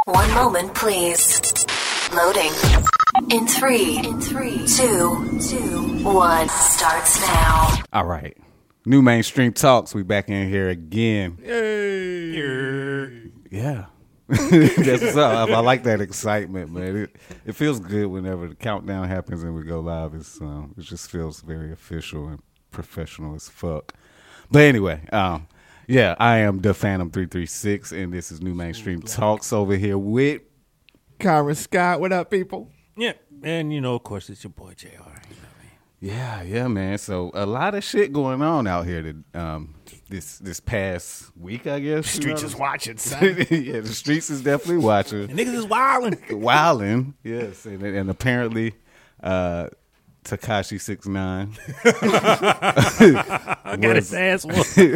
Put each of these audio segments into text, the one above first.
One moment, please. Loading. In three, 2, 1. Starts now. All right. New Mainstream Talks. We back in here again. Yay. Yeah. That's what's up. I like that excitement, man. It feels good whenever the countdown happens and we go live. It just feels very official and professional as fuck. But anyway, yeah, I am the Phantom 336, and this is New Mainstream Talks over here with Kyron Scott. What up, people? Yeah, and of course, it's your boy JR. Yeah, man. So a lot of shit going on out here this past week, I guess. Streets is watching, son. Yeah, the streets is definitely watching. And niggas is wilding. Wilding, yes. And apparently Tekashi 6ix9ine. I got his ass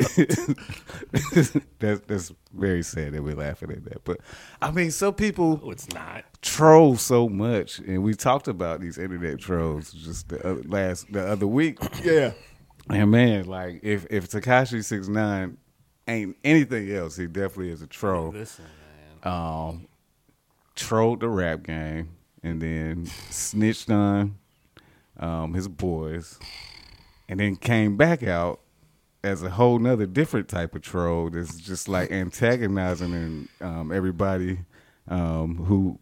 whooped. That's very sad that we're laughing at that. But I mean, some people No, it's not. troll so much, and we talked about these internet trolls just the other week. Yeah. And man, like if Tekashi 6ix9ine ain't anything else, he definitely is a troll. Listen, man. Trolled the rap game and then snitched on his boys, and then came back out as a whole nother different type of troll that's just like antagonizing and everybody who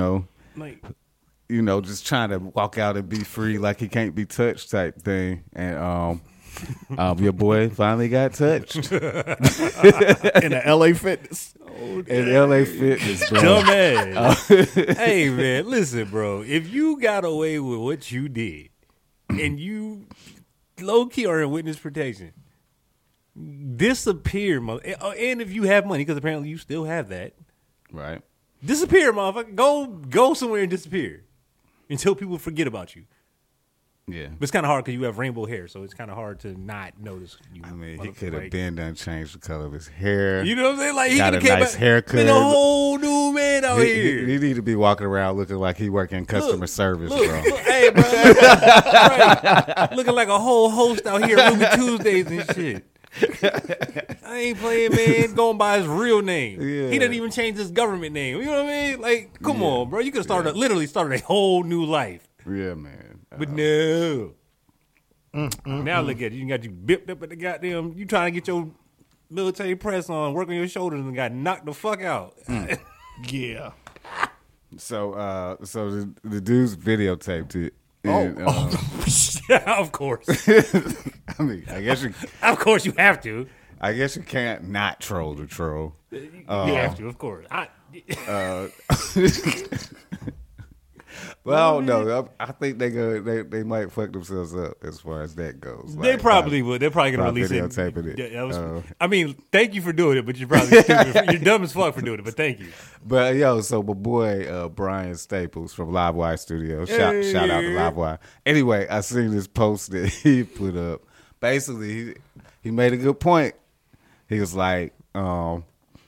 just trying to walk out and be free like he can't be touched type thing. And your boy finally got touched In the LA Fitness. in LA Fitness, bro. Dumbass. Hey, man, listen, bro. If you got away with what you did and you low-key are in witness protection, disappear, and if you have money, because apparently you still have that, Right. disappear, motherfucker. Go somewhere and disappear until people forget about you. Yeah. But it's kind of hard because you have rainbow hair, so it's kind of hard to not notice you. I mean, he could have like, been done changed the color of his hair. You know what I'm saying? Like, he Got could a have came nice back, haircut. been a whole new man out He here. need to be walking around looking like he working customer service, bro. Look, hey, bro. Right. Looking like a whole host out here at Ruby Tuesdays and shit. I ain't playing, man. Going by his real name. Yeah. He didn't even change his government name. You know what I mean? Like, come on, bro. You could have literally started a whole new life. Yeah, man. But no. Now look at you. You got you bipped up at the goddamn. You trying to get your military press on, work on your shoulders, and got knocked the fuck out. Yeah. So the dude's videotaped it. And, Of course. I mean, Of course you have to. I guess you can't not troll the troll. You have to, of course. Well, I don't know. I think they might fuck themselves up as far as that goes. They Like, probably would. They're probably gonna release it. videotaping it. Yeah, I mean, thank you for doing it, but you're probably stupid. You're dumb as fuck for doing it, but thank you. But so my boy Brian Staples from Livewire Studios, shout out to Livewire. Anyway, I seen this post that he put up. Basically, he made a good point. He was like, and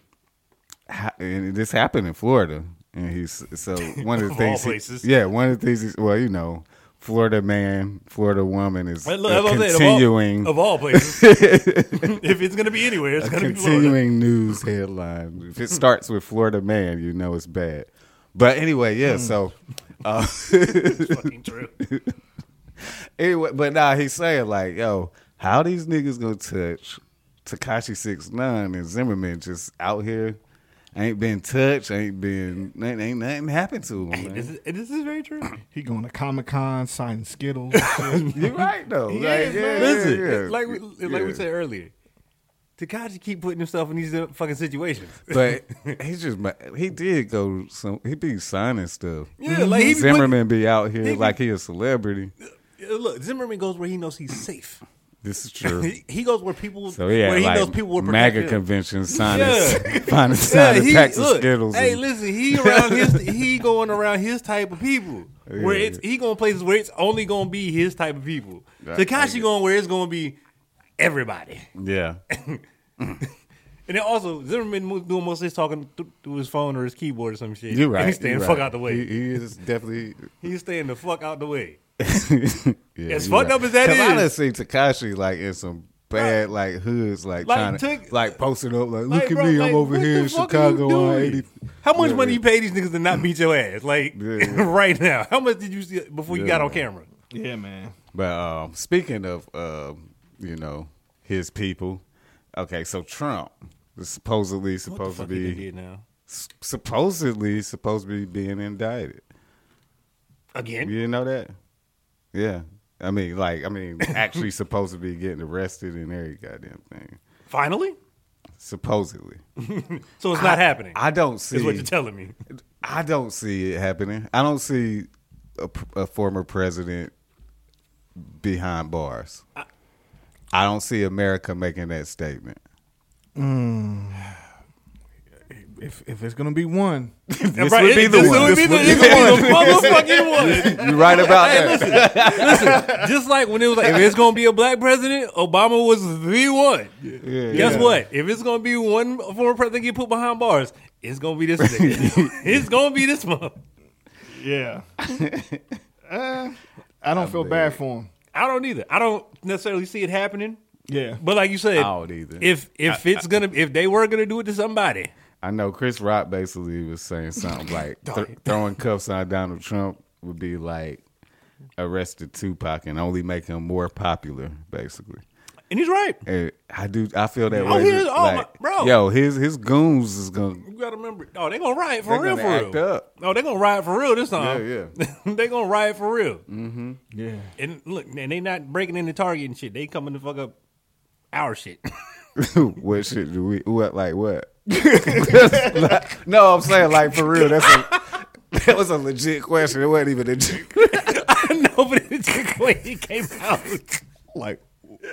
this happened in Florida, and one of the Of things, all places. one of the things, Florida man, Florida woman is Look, that's what I'm saying, continuing of all places. If it's gonna be anywhere, it's gonna be Florida. continuing news headline. If it starts with Florida man, you know it's bad. But anyway, yeah. So, It's fucking true. anyway, but now he's saying like, yo, how these niggas gonna touch Tekashi 6ix9ine and Zimmerman just out here? Ain't been touched. Ain't nothing happened to him. Man. This is very true. He going to Comic-Con, signing Skittles. You're right though. Listen, like Yeah. we said earlier, Tekashi keep putting himself in these fucking situations. But he did go he be signing stuff. Yeah, like he be Zimmerman be out here like he a celebrity. Look, Zimmerman goes where he knows he's safe. This is true. He goes where people. So yeah, where he like knows people will protect MAGA him. conventions, signing Yeah. packs of Skittles. Hey, and- listen, he going around his type of people. Where Yeah. he going places where it's only gonna be his type of people. I Tekashi get- going where it's gonna be everybody. yeah. And then also Zimmerman doing most of his talking through his phone or his keyboard or some shit. You're right. And he's staying the fuck out the way. He is definitely. He's staying the fuck out the way. Yeah, As you're fucked up as that 'Cause I done is. seen Tekashi like in some bad like hoods, like trying to took- like posting up like, like, look at bro, me, like, I'm over what here the in fuck are you Chicago on doing? 80. How much money you pay these niggas to not beat your ass? Like right now, how much did you see before you got on camera? Yeah, man. But speaking of, his people. Okay, so Trump is supposedly supposed to be supposed to be being indicted again. You didn't know that? Yeah, I mean, actually supposed to be getting arrested and every goddamn thing. Finally, supposedly. So it's not happening. I don't see. Is what you're telling me. I don't see it happening. I don't see a former president behind bars. I don't see America making that statement. If it's gonna be one, this would be the one. Motherfucking one. You're right about that. Listen, just like when it was like, if it's gonna be a black president, Obama was the one. Guess what? If it's gonna be one former president get put behind bars, it's gonna be this nigga. It's gonna be this one. Yeah. I don't feel bad for him. I don't either. I don't necessarily see it happening. Yeah. But like you said, I don't either. If they were gonna do it to somebody. I know Chris Rock basically was saying something like throwing cuffs on Donald Trump would be like arrested Tupac and only make him more popular, basically. And he's right. And I feel that way. Bro. Yo, his goons is gonna. You gotta remember. Oh, they gonna riot for real. Up. Oh, they gonna riot for real this time. Yeah. They gonna riot for real. Mm-hmm. Yeah. And look, and they not breaking into Target and shit. They coming to fuck up our shit. What shit do we? What like what? No, I'm saying like for real. That was a legit question. It wasn't even a joke. I know, but it's just the way it came out. Like,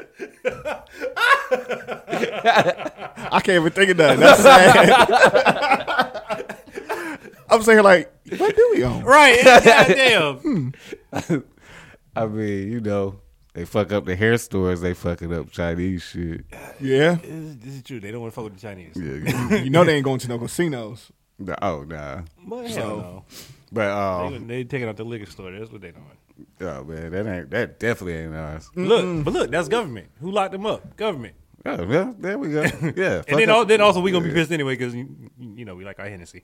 I can't even think of that. That's sad. I'm saying like, what do we own? Right? Goddamn. I mean, they fuck up the hair stores. They fucking up Chinese shit. Yeah. This is true. They don't want to fuck with the Chinese. Yeah. You know they ain't going to no casinos. Oh nah. Well, hell no. But they taking out the liquor store. That's what they doing. Oh man, that definitely ain't ours. Look, that's government. Who locked them up? Government. Oh, yeah, there we go. Yeah. And then also we gonna be pissed anyway because we like our Hennessy.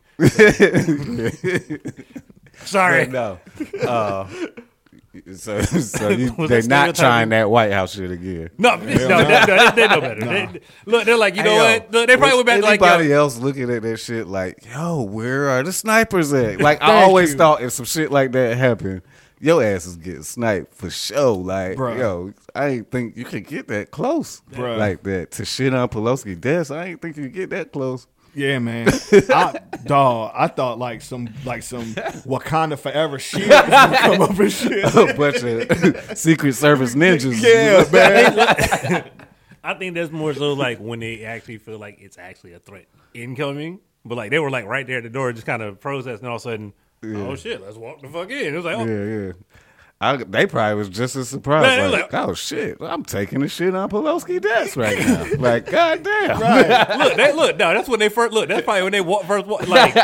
Sorry. But no. So they're not trying that White House shit again. No, they know better. No. They're like, what? Look, they probably went back like anybody else looking at that shit like, yo, where are the snipers at? Like I always thought if some shit like that happened, your ass is getting sniped for sure. Like, yo, I ain't think you could get that close like that to shit on Pelosi desk. I ain't think you could get that close. Yeah, man. I thought like some Wakanda Forever shit was gonna come up and shit. A bunch of Secret Service ninjas. Yeah, man. I think that's more so like when they actually feel like it's actually a threat incoming. But like they were like right there at the door, just kind of processing, and all of a sudden, oh shit, let's walk the fuck in. It was like, oh. Yeah. They probably was just as surprised. Man, like, oh shit, I'm taking the shit on Pelosi desk right now. Like, goddamn. Right. Look, no, that's when they first look. That's probably when they first walk. Like,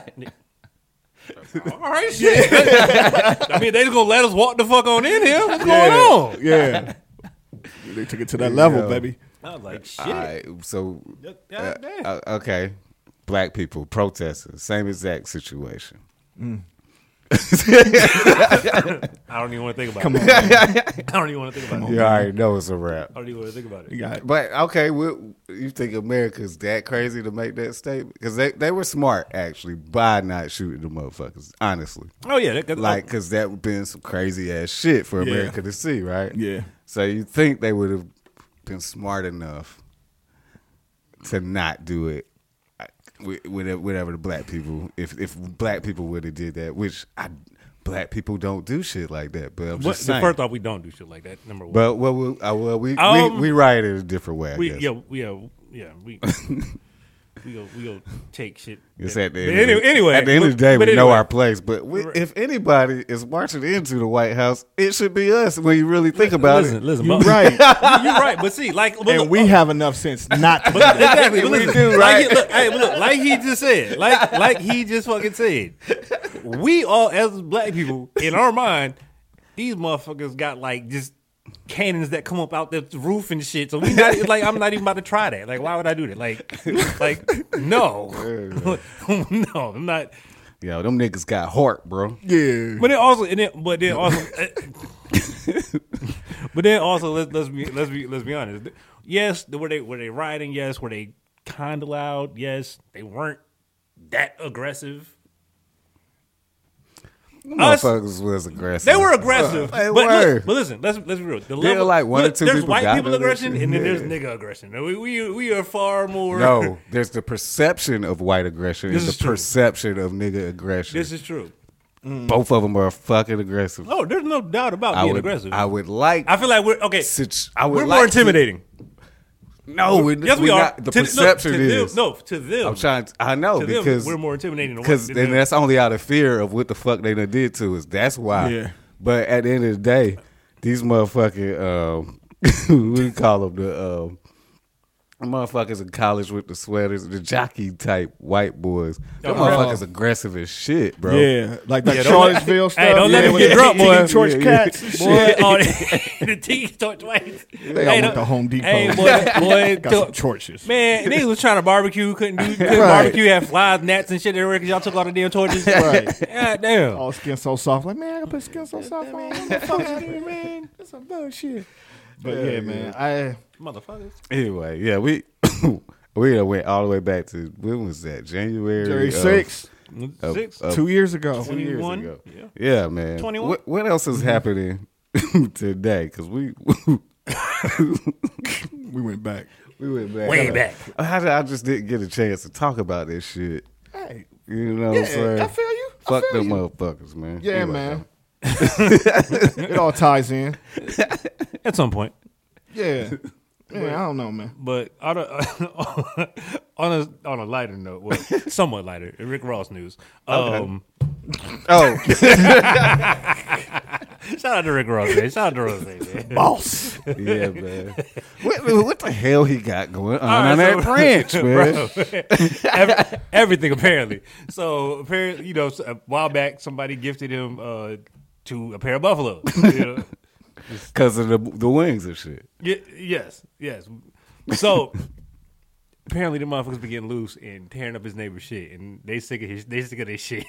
all right, shit. I mean, they just gonna let us walk the fuck on in here. What's going on? Yeah. They took it to that level, baby. I was like, shit. All right, so okay, black people protesting, same exact situation. I don't even want to think about it. Come on, man. I don't even want to think about it. You already know it's a wrap. I don't even want to think about it. But okay, you think America's that crazy to make that statement? Because they were smart actually by not shooting the motherfuckers. Honestly. Oh yeah, because that would been some crazy ass shit for America to see, right? Yeah. So you think they would have been smart enough to not do it? Whatever the black people, if black people would have did that, which black people don't do shit like that. But I'm just saying. First off, we don't do shit like that. Number one. But we write it a different way. We go take shit. It's at the end anyway. At the end of the day, we know our place. But if anybody is marching into the White House, it should be us. When you really think about it, listen, you're right. You're right. But see, we have enough sense not to. Exactly. But we do, right? Like he just said, like he just fucking said, we all as black people in our mind, these motherfuckers got like just cannons that come up out the roof and shit. So we not like I'm not even about to try that. Like, why would I do that? Like no, no, I'm not. Yo, them niggas got heart, bro. Yeah. But then also, but then also, let's be honest. Yes, were they rioting? Yes, were they kind of loud? Yes, they weren't that aggressive. Motherfuckers was aggressive. They were aggressive. They but were. But listen, let's be real. The There level, like one or two there's people white got people that aggression, shit. and then there's nigga aggression. We are far more. No, there's the perception of white aggression and This the is true. perception of nigga aggression. This is true. Both of them are fucking aggressive. Oh, there's no doubt about I being would, aggressive. I would like. I feel like we're okay. I would We're like more to- intimidating. No, Yes, we are. not. The To- perception to is. them, to them. I'm trying. I know To them, because we're more intimidating. because than then them. that's only out of fear of what the fuck they done did to us. That's why. Yeah. But at the end of the day, these motherfucking what do you call them? The motherfuckers in college with the sweaters, the jockey type white boys. Them motherfuckers aggressive as shit, bro. Yeah, like Yeah, don't Charlottesville stuff. Hey, don't let yeah, them with get the drunk, boy. Tiki Torch cats and Boy, shit. oh, the tiki torch twice. They all went to Home Depot. Hey, boy, Got some torches. man, niggas was trying to barbecue, couldn't Right. barbecue, had flies, gnats, and shit everywhere because y'all took all the damn torches. Right. God damn. All skin so soft. Like, man, I can put skin so soft on. What the fuck you do, man? That's some bullshit. But yeah, man, Motherfuckers. Anyway, yeah, we done went all the way back to when was that? January 6, of- 6, of 2 years ago. 2 years 21? ago. Yeah. Yeah, man. 21? What else is happening today? Because we We went back. went back. Way back. I just didn't get a chance to talk about this shit. Hey, You know what I'm saying? I feel you. Fuck I feel them you. motherfuckers, man. Yeah, Anyway, man. It all ties in. At some point. Yeah. Yeah, I don't know, man. But on a lighter note, well, somewhat lighter, Rick Ross news. Oh, Shout out to Rick Ross, man. Shout out to Ross, man. Boss. yeah, man. What the hell he got going on All right, that branch, man? Everything apparently. So apparently, a while back, somebody gifted him to a pair of buffaloes. You know? Because of the wings and shit. Yes. So apparently, the motherfuckers been getting loose and tearing up his neighbor's shit, and they sick of their shit.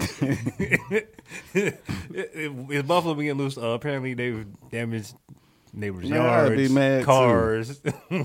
His buffalo been getting loose. Apparently, they've damaged neighbors' Man, I'd be yards, mad, too. cars.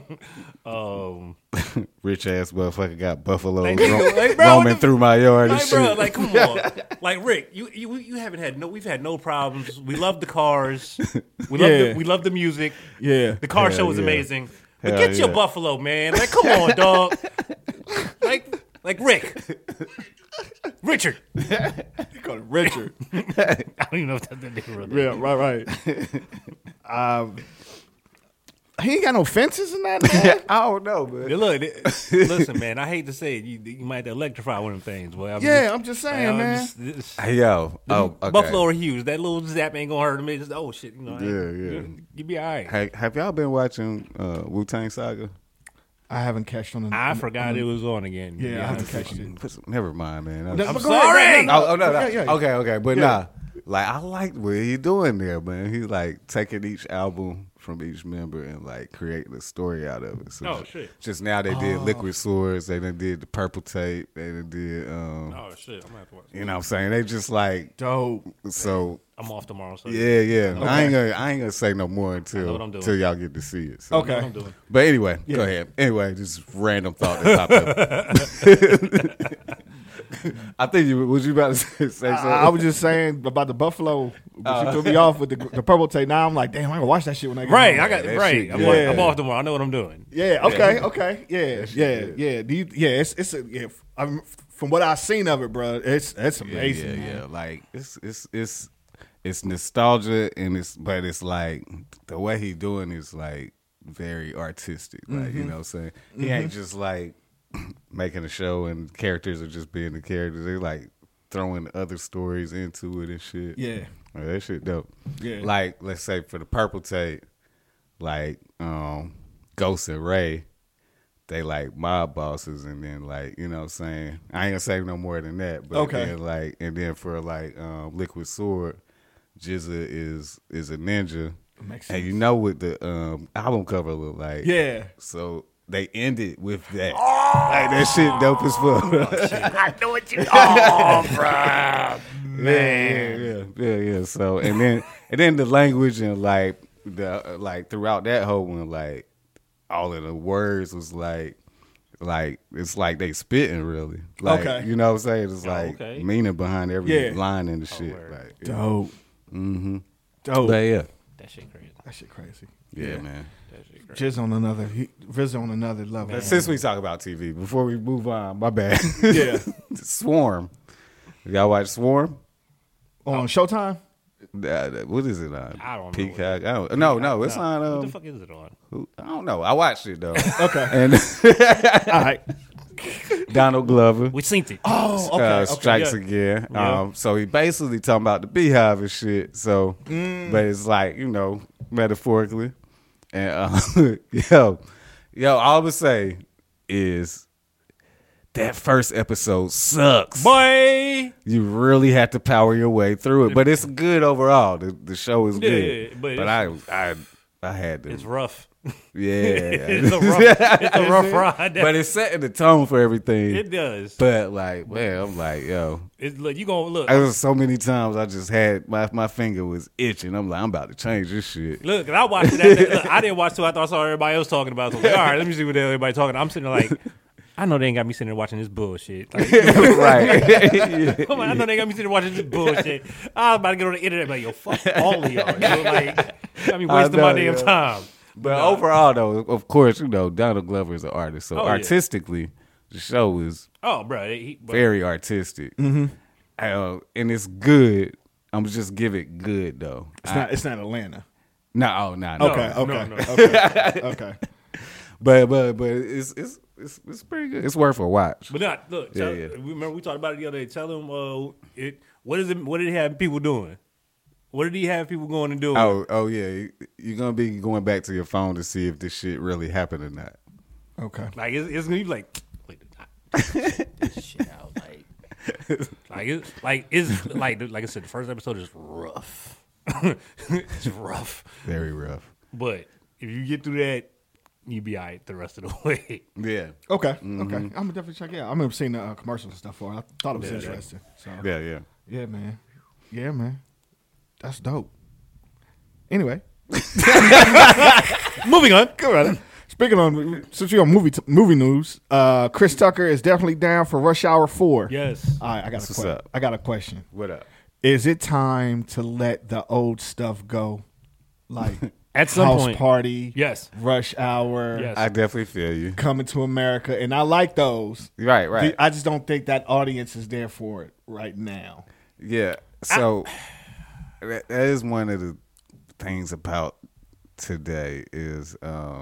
Rich ass motherfucker got buffalo Like, bro, roaming through my yard and Like, shit. bro, like, come on, like Rick, you haven't had we've had no problems. We love the cars. We love the music. Yeah. The car Hell show was yeah. amazing. But Hell get your yeah. buffalo, man. Like, come on, dog. like Rick, Richard. You call it Richard. I don't even know if that's the name. Yeah, right. He ain't got no fences in that, man. I don't know, man. Look, listen, man. I hate to say it, you might have to electrify one of them things. Boy, I'm just saying, man. Hey, yo. Oh, okay. Buffalo are huge. That little zap ain't gonna hurt him. It's just, oh shit, Yeah. You be all right. Hey, have y'all been watching Wu-Tang Saga? I haven't catched on. I forgot it was on again. Yeah, I haven't catched it. Never mind, man. I'm I'm sorry. No. Yeah. Okay, but nah. Like I liked what he doing there, man. He like taking each album from each member and like creating a story out of it. So Oh, shit. Just now they did Liquid Swords, they done did the Purple Tape, they done did Oh shit, I'm gonna have to watch it. you know what I'm saying? They just like Dope. so I'm off tomorrow. So yeah. I ain't gonna say no more know what I'm doing. until y'all get to see it. So. Okay. What I'm doing. But anyway, go ahead. Anyway, just random thought that popped up. I think was you about to say something? I was just saying about the Buffalo. But you threw me off with the purple tape. Now I'm like, damn, I gotta watch that shit when I get Right, home. I got that right. shit I'm, good. I'm off tomorrow. I know what I'm doing. Yeah. Okay. Yeah. Do you, it's a, yeah. From what I've seen of it, bro, it's amazing. Yeah. Like it's nostalgia and but it's like the way he doing is like very artistic. Like you know what I'm saying? He ain't just like making a show and characters are just being the characters. They like throwing other stories into it and shit. Yeah. Like, that shit dope. Yeah. Like let's say for the Purple Tape, like Ghost and Ray, they like mob bosses, and then like you know what I'm saying, I ain't gonna say no more than that. But Okay. then, like and then for like Liquid Sword, Jizza is a ninja. Makes sense. And you know what the album cover look like? Yeah. So they ended with that. Like that shit dope as fuck. I know what you. Oh, bro. Yeah. So and then the language and like throughout that whole one, like all of the words was like it's like they spitting really. Like, Okay. you know what I'm saying? It's like okay. meaning behind every Yeah. line in the shit. word. Like, Dope. Mm-hmm. Dope. But yeah. That shit crazy. That shit crazy. Yeah, man. That shit crazy. Riz on another level. But since we talk about TV, before we move on, my bad. Yeah. Swarm. Y'all watch Swarm? On Showtime? What is it on? I don't know. Peacock. No, it's on. What the fuck is it on? I don't know. I watched it though. Okay. And All right. Donald Glover We synced it. Oh, okay. strikes Yeah. again. Yeah. So he basically talking about the Beehive and shit. So, but it's like, you know, metaphorically. And yo, all I'm gonna say is that first episode sucks. Boy. You really have to power your way through it, but it's good overall. The show is good. Yeah, but I had to. It's rough. Yeah, It's a rough ride. but it's setting the tone for everything. It does. But like, man, I'm like, yo, Look, you gonna look. there was so many times I just had my finger was itching. I'm like, I'm about to change this shit. Look, and I watched it. Look, I didn't watch it after I saw everybody else talking about it. So I was like, all right, let me see what everybody talking. I'm sitting there like, I know they ain't got me sitting there watching this bullshit. Like, Right? Yeah. come on, I know they ain't got me sitting there watching this bullshit. I was about to get on the internet, like, yo, fuck all of y'all. You know, like, got me wasting my damn time. But overall, though, of course, you know, Donald Glover is an artist. So Oh, yeah. artistically, the show is Oh, bro, very artistic. Mm-hmm. And it's good. I'm just give it good though. It's not Atlanta. No. Okay. But it's pretty good. It's worth a watch. But not look. Yeah, Tell, yeah. Remember we talked about it the other day. Tell him what is it? What did he have people doing? What did he have people going and doing? Oh yeah. You're gonna be going back to your phone to see if this shit really happened or not. Okay. Like it's gonna be like, wait, this shit out. Like I said, the first episode is rough. It's rough, Very rough. but if you get through that, you be all right the rest of the way. Yeah. Okay. Okay. I'm gonna definitely check it out. I remember seeing the commercials and stuff for it. I thought it was interesting. So Yeah. yeah, man. That's dope. Anyway, Moving on. go right. Speaking on, since we're on movie news, Chris Tucker is definitely down for Rush Hour 4. Yes. All right, What's up? I got a question. What up? Is it time to let the old stuff go? Like At some House point. Party, Yes. Rush Hour, Yes. I definitely feel you. Coming to America, and I like those. Right. I just don't think that audience is there for it right now. Yeah. So that is one of the things about today is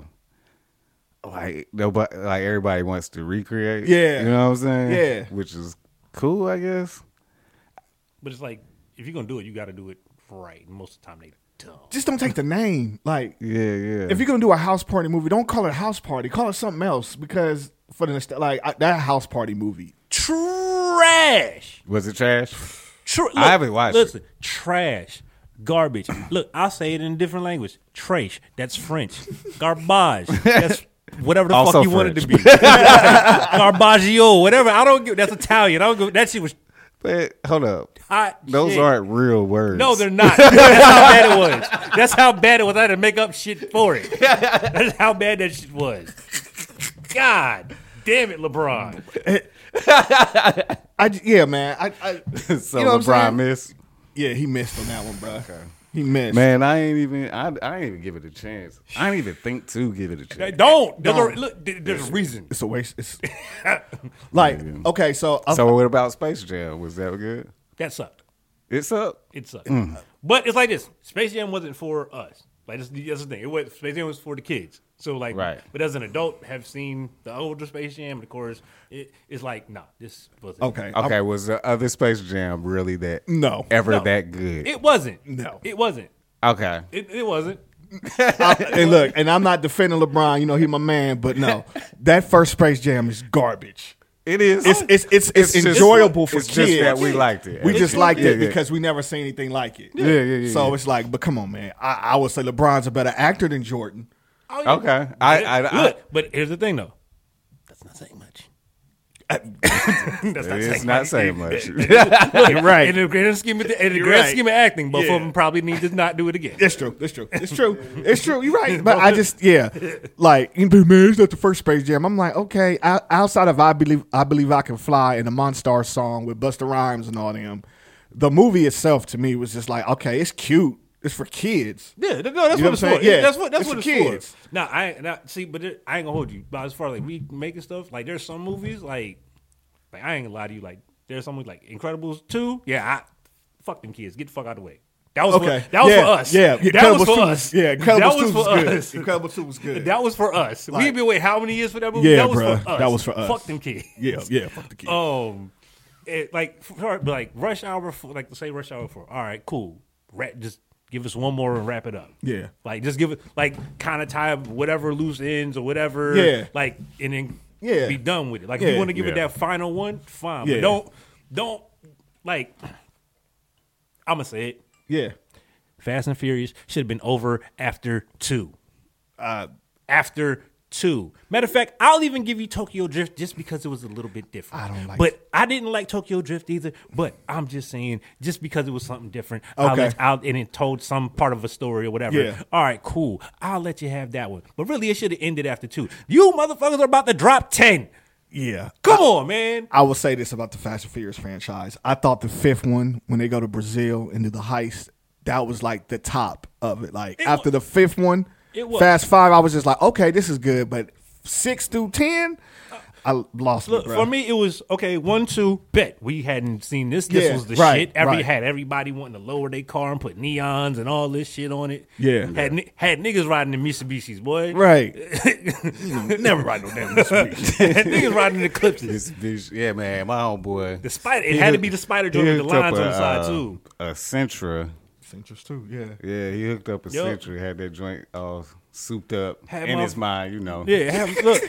like nobody, like everybody wants to recreate. Yeah. You know what I'm saying? Yeah. Which is cool, I guess. But it's like if you're gonna do it, you got to do it right. And most of the time they don't. Just don't take the name. Like, Yeah. if you're gonna do a house party movie, don't call it a house party. Call it something else because for the that house party movie. Trash. Was it trash? Look, I haven't watched Listen, trash, garbage. Look, I'll say it in a different language. Trash. That's French. Garbage. That's whatever the Also fuck you want it to French. be. Garbaggio. Whatever. I don't give. That's Italian. I don't give. That shit was But hold up. hot. Those shit. aren't real words. No, they're not. That's how bad it was. That's how bad it was. I had to make up shit for it. That's how bad that shit was. God damn it, LeBron. Yeah, man. I So you know what I'm LeBron saying? missed. Yeah, he missed on that one, bro. He missed. Man, I ain't even give it a chance. I didn't even think to give it a chance. Don't. Don't. Look, there's a reason. It's a waste. It's like okay, so So what about Space Jam? Was that good? That sucked. It's up. It sucked. But it's like this. Space Jam wasn't for us. Like that's the thing. It was Space Jam was for the kids. So like, Right. But as an adult, have seen the older Space Jam, and of course, it's like, nah, this wasn't. okay. Okay, was the other Space Jam really that No. ever No. that good? It wasn't. No. It wasn't. Okay. It wasn't. And look, and I'm not defending LeBron. You know, he my man, but no, that first Space Jam is garbage. It is. It's just- enjoyable for it's kids. just that we liked it. We just liked it Yeah. because we never seen anything like it. Yeah. So it's like, but come on, man. I would say LeBron's a better actor than Jordan. Oh, yeah. Okay. I Look, but here's the thing though. That's not saying much. That's it's not saying much. Right. In the grand scheme of of acting, both of them probably need to not do it again. It's true. It's true. It's true. It's true. You're right. But I just, like, man, it's not the first Space Jam. I'm like, okay, outside of I Believe I Can Fly and the Monstar song with Busta Rhymes and all them, the movie itself to me was just like, okay, it's cute. It's for kids. Yeah, no, that's You know what what it's I'm for. saying? Yeah, that's it's what for it's kids. for. Now, I ain't gonna hold you. But as far as like we making stuff, like there's some movies like I ain't gonna lie to you, like there's some movies like Incredibles 2. Yeah, fuck them kids. Get the fuck out of the way. That was Okay. for us. Yeah, that was for Incredibles 2 us. Yeah, that Incredibles was 2 was for good. us. Incredibles 2 was good. That was for us. Like- We've been waiting how many years for that movie? Yeah, that was bruh. for us. That was for us. Fuck them kids. Yeah, fuck the kids. Like Rush Hour, like say Rush Hour 4. All right, cool. Just give us one more and wrap it up. Yeah. Like just give it, like kind of tie up whatever loose ends or whatever. Yeah. Like and then Yeah. be done with it. Like Yeah. if you want to give it Yeah. that final one, fine. Yeah. But don't like. I'm gonna say it. Yeah. Fast and Furious should have been over after 2. After 2. Matter of fact, I'll even give you Tokyo Drift just because it was a little bit different. I don't like But I didn't like Tokyo Drift either. But I'm just saying, just because it was something different, Okay. and it told some part of a story or whatever. Yeah. All right, cool. I'll let you have that one. But really, it should have ended after 2. You motherfuckers are about to drop 10. Yeah. Come on, man. I will say this about the Fast and Furious franchise. I thought the 5th one, when they go to Brazil and do the heist, that was like the top of it. Like after the 5th one, It was. Fast 5, I was just like, okay, this is good. But 6 through 10, I lost Look, me, bro. for me, it was okay. 1, 2, bet we hadn't seen this. This Yeah, was the right, shit. right. Had everybody wanting to lower their car and put neons and all this shit on it. Yeah. had niggas riding the Mitsubishis, boy. Right. Never ride no damn Mitsubishi. Had niggas riding the Eclipses. This bitch, yeah, man, my homeboy. The spider. It had to be the spider joint with the lines on the side too. A Sentra. Centers too, yeah. Yeah, he hooked up a Yup. Sentra, had that joint all souped up Had in my- his mind, you know. Yeah, look,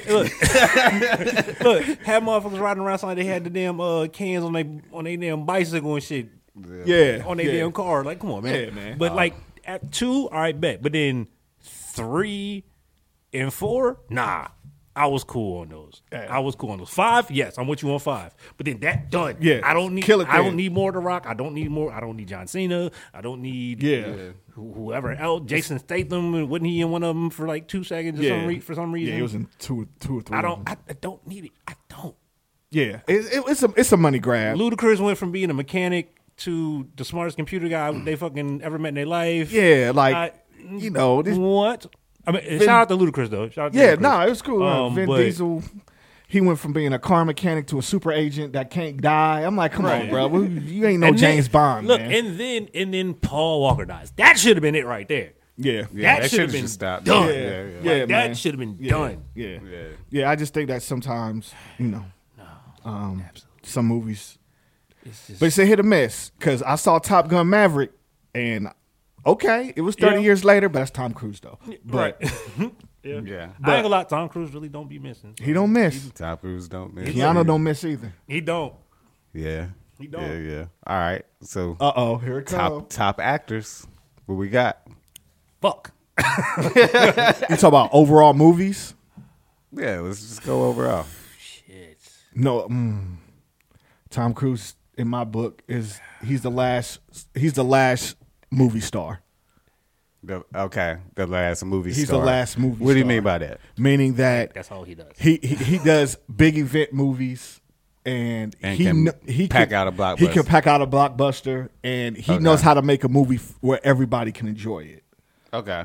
had motherfuckers riding around like they had the damn cans on their damn bicycle and shit. Yeah. On their yeah. damn car. Like, come on, man. Yeah, man. But like at 2, all right, bet. But then 3 and 4, nah. I was cool on those. Yeah. I was cool on those. 5, yes, I'm with you on 5. But then that done. Yeah, I don't need. kill it I don't then. need more The Rock. I don't need more. I don't need John Cena. I don't need. Yeah. Whoever else. Jason Statham. Wasn't he in one of them for like 2 seconds? For some reason. Yeah, he was in two or three. I of don't. them. I don't need it. I don't. Yeah, it's a money grab. Ludacris went from being a mechanic to the smartest computer guy they fucking ever met in their life. Yeah, like you know, this, What? I mean, shout out to Ludacris though. Shout out to yeah, Ludacris. no, it was cool. Vin but- Diesel, he went from being a car mechanic to a super agent that can't die. I'm like, come on, bro, you ain't no And then- James Bond, Look, man. and then Paul Walker dies. That should have been it right there. Yeah, Yeah, that should have should've been just stopped. done. Yeah. Yeah, Like, man. that should have been Yeah. done. Yeah. I just think that sometimes, you know, some movies, It's just, but it's a hit or miss. Because I saw Top Gun Maverick, and okay, it was 30 Yeah. years later, but that's Tom Cruise though. But right. Yeah. I ain't gonna lie, Tom Cruise really don't be missing. he don't miss. Tom Cruise don't miss. Keanu don't miss either. He don't. Yeah. He don't. Yeah. All right. So Here it comes. top actors. What we got? Fuck. You talk about overall movies? Yeah, let's just go overall. Shit. No, Tom Cruise in my book he's the last movie star. The last movie He's star. the last movie What do you star. mean by that? Meaning that That's all he does. he does big event movies and he can he pack can- out a blockbuster. He can pack out a blockbuster and he Okay. knows how to make a movie where everybody can enjoy it. Okay.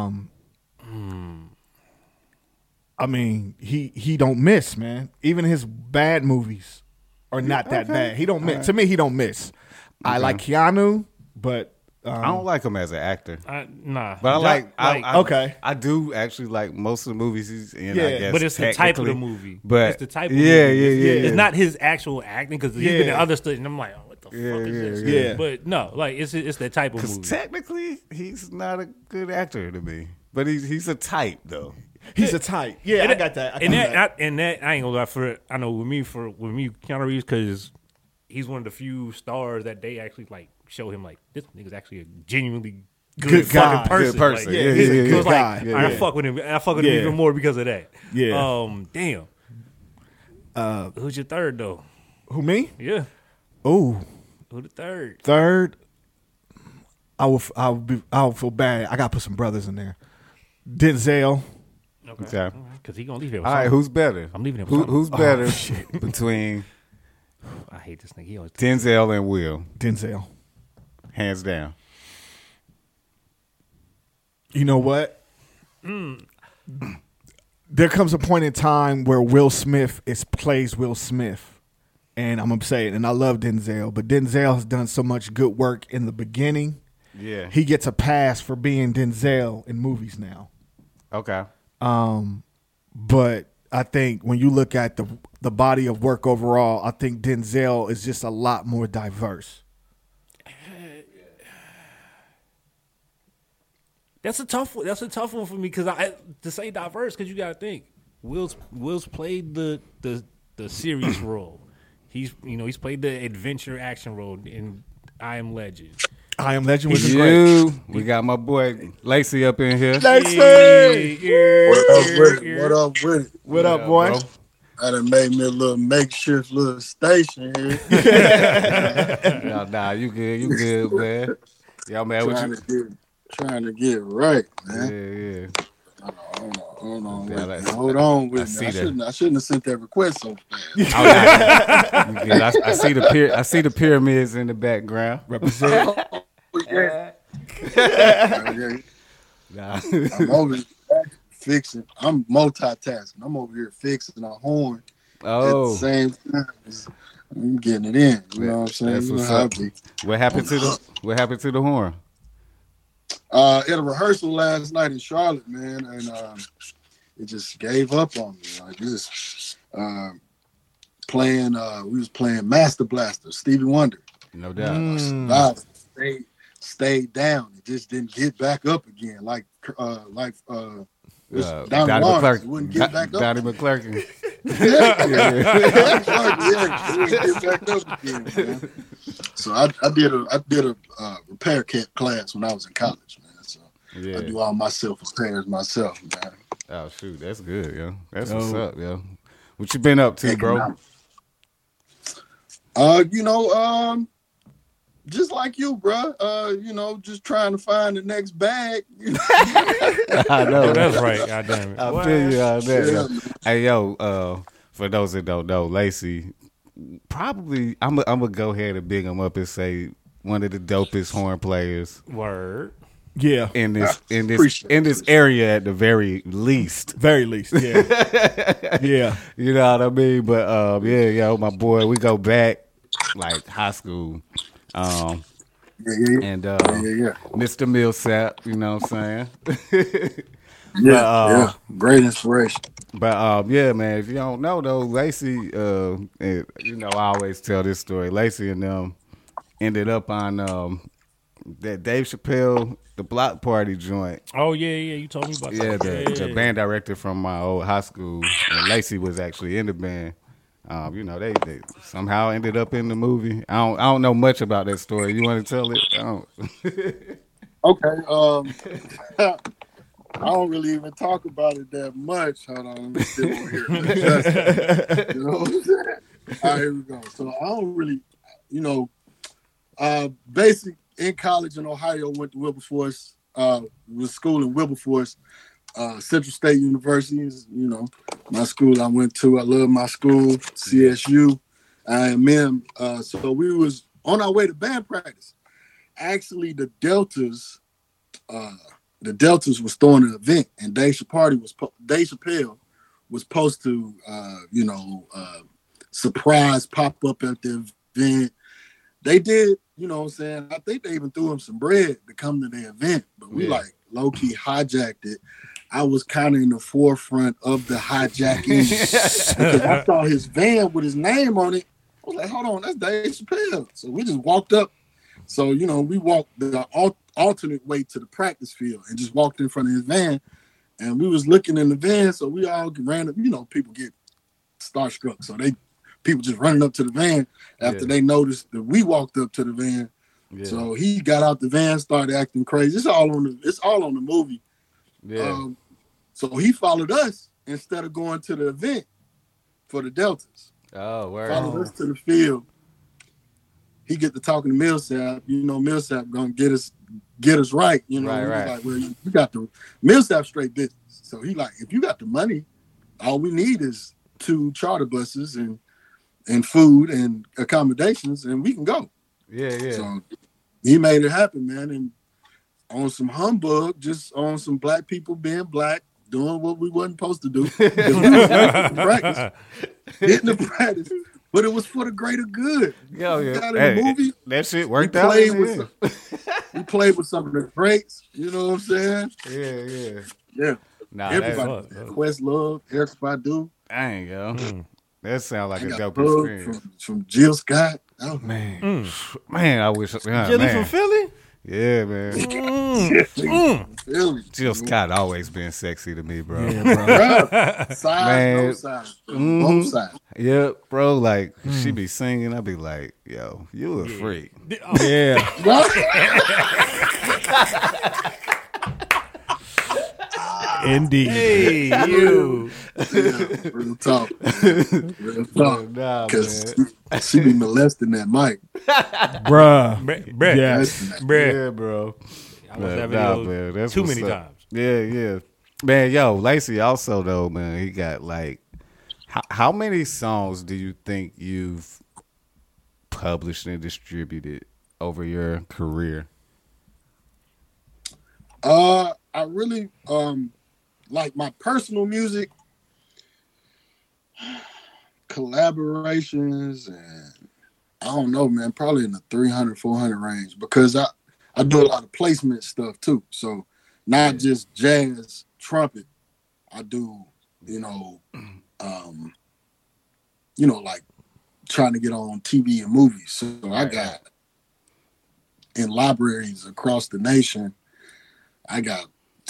I mean, he don't miss, man. Even his bad movies are not that bad. He don't miss. To me, he don't miss. I like Keanu, but I don't like him as an actor. Nah. But I okay. I do actually like most of the movies he's in. Yeah, I guess, But it's the type of the technically. movie. But it's the type of yeah, movie. yeah. It's not his actual acting because he's been in Yeah. other stuff, and I'm like, oh, what the fuck is this? yeah. But no, like it's that type of Because movie. technically, he's not a good actor to me. But he's a type though. He's a type. Yeah, I got that. I ain't gonna lie I know with me, Keanu Reeves, because he's one of the few stars that they actually like show him like this nigga's actually a genuinely good guy. fucking person. Good person. Like, Yeah, he's a it good was guy. like, Yeah, I fuck with him. I fuck with him even more because of that. Yeah. Damn. Who's your third though? Who, me? Yeah. Oh, Who the third? third. I'll feel bad. I gotta put some brothers in there. Denzel. Okay. Because he gonna leave here. All right, who's better? I'm leaving him with Who's better shit. between I hate this nigga. He always Denzel and Will? Denzel. Hands down. You know what? There comes a point in time where Will Smith plays Will Smith. And I'm going to say it, and I love Denzel, but Denzel has done so much good work in the beginning. Yeah. He gets a pass for being Denzel in movies now. Okay. But I think when you look at the body of work overall, I think Denzel is just a lot more diverse. That's a tough one. That's a tough one for me because to say diverse because you got to think Will's played the serious role. He's played the adventure action role in I Am Legend. I Am Legend was great. We got my boy Lacey up in here. Lacey! What up with it? What up, boy? Bro. I done made me a little makeshift little station here. Nah, you good, man. Y'all man, what you? Trying to get right, man. Yeah. Hold on, Yeah, with me. Hold on with I me. see that. I shouldn't have sent that request so fast. You good. I see the pyramids in the background. Represent. Yeah. Nah. I'm over here fixing. I'm multitasking. I'm over here fixing a horn at Oh, the same time. I'm getting it in. You know what I'm saying? That's You know what's how I up. be. what happened to the horn? At a rehearsal last night in Charlotte, man, and it just gave up on me. Like just playing. We was playing Master Blaster, Stevie Wonder. No doubt. Nah, stayed down. It just didn't get back up again. Like Donnie Lawrence wouldn't get back up. Donnie McClurkin. Yeah, it wouldn't get back up again, man. So I did a repair class when I was in college, man. So Yeah. I do all my self repairs myself, man. Oh shoot, that's good, yo. That's what's up, yo. What you been up to, bro? Just like you, bro. Just trying to find the next bag. I know. That's right. God damn it. I feel you on that. Yo. Hey, yo, for those that don't know, Lacey, probably I'm gonna go ahead and big him up and say one of the dopest horn players Word. Yeah. in this Appreciate area at the very least. Very least. Yeah. Yeah. You know what I mean? But yeah, my boy, we go back like high school. Yeah. And Yeah. Mr. Millsap, you know what I'm saying? Yeah. Great inspiration. But yeah, man, if you don't know though, Lacey, I always tell this story. Lacey and them ended up on that Dave Chappelle, the Block Party joint. Oh yeah. You told me about Yeah, that. the band director from my old high school, and Lacey was actually in the band. They somehow ended up in the movie. I don't know much about that story. You want to tell it? I don't. Okay. I don't really even talk about it that much. Hold on, let me sit over here. You know what I'm saying? All right, here we go. So I don't really, basic in college in Ohio, went to Wilberforce, was school in Wilberforce, Central State University is, my school I went to. I love my school, CSU, IMM. So we was on our way to band practice. Actually, the Deltas was throwing an event, and Dave Chappelle was supposed to, surprise pop up at the event. They did, you know what I'm saying? I think they even threw him some bread to come to the event, but we low key hijacked it. I was kind of in the forefront of the hijacking because I saw his van with his name on it. I was like, hold on, that's Dave Chappelle. So we just walked up. So, we walked the alternate way to the practice field and just walked in front of his van. And we was looking in the van, so we all ran up. You know, people get starstruck, so people just running up to the van after they noticed that we walked up to the van. Yeah. So he got out the van, started acting crazy. It's all on the movie. Yeah. So he followed us instead of going to the event for the Deltas. Oh, word. Followed us to the field. He get to talking to Millsap. You know, Millsap gonna get us right. You know, right. Like, well, you got the Millsap straight business. So he like, if you got the money, all we need is 2 charter buses and food and accommodations, and we can go. Yeah. So he made it happen, man. And on some humbug, just on some black people being black, doing what we wasn't supposed to do. We was hitting the practice. But it was for the greater good. Yeah. In the movie, that shit worked out. We played with some of the greats. You know what I'm saying? Yeah. Nah, everybody. Questlove, Erykah Badu. Dang, yo. That sounds like a dope experience. From Jill Scott. Oh man. Man, I wish. Jilly from Philly? Yeah, man. Jill Scott always been sexy to me, bro. Yeah, bro. Both sides. Both sides. Yeah, bro. Like she be singing, I be like, "Yo, you a freak." Yeah. Indeed. Hey, you. Real talk. Because she be molesting that mic. Bruh. Yes. Yeah, bro. I watched that video that's too many times. Yeah. Man, yo, Lacey also, though, man, he got like, how many songs do you think you've published and distributed over your career? I really, like my personal music, collaborations, and I don't know, man, probably in the 300, 400 range, because I do a lot of placement stuff too. So not just jazz, trumpet. I do, like trying to get on TV and movies. So I got in libraries across the nation, I got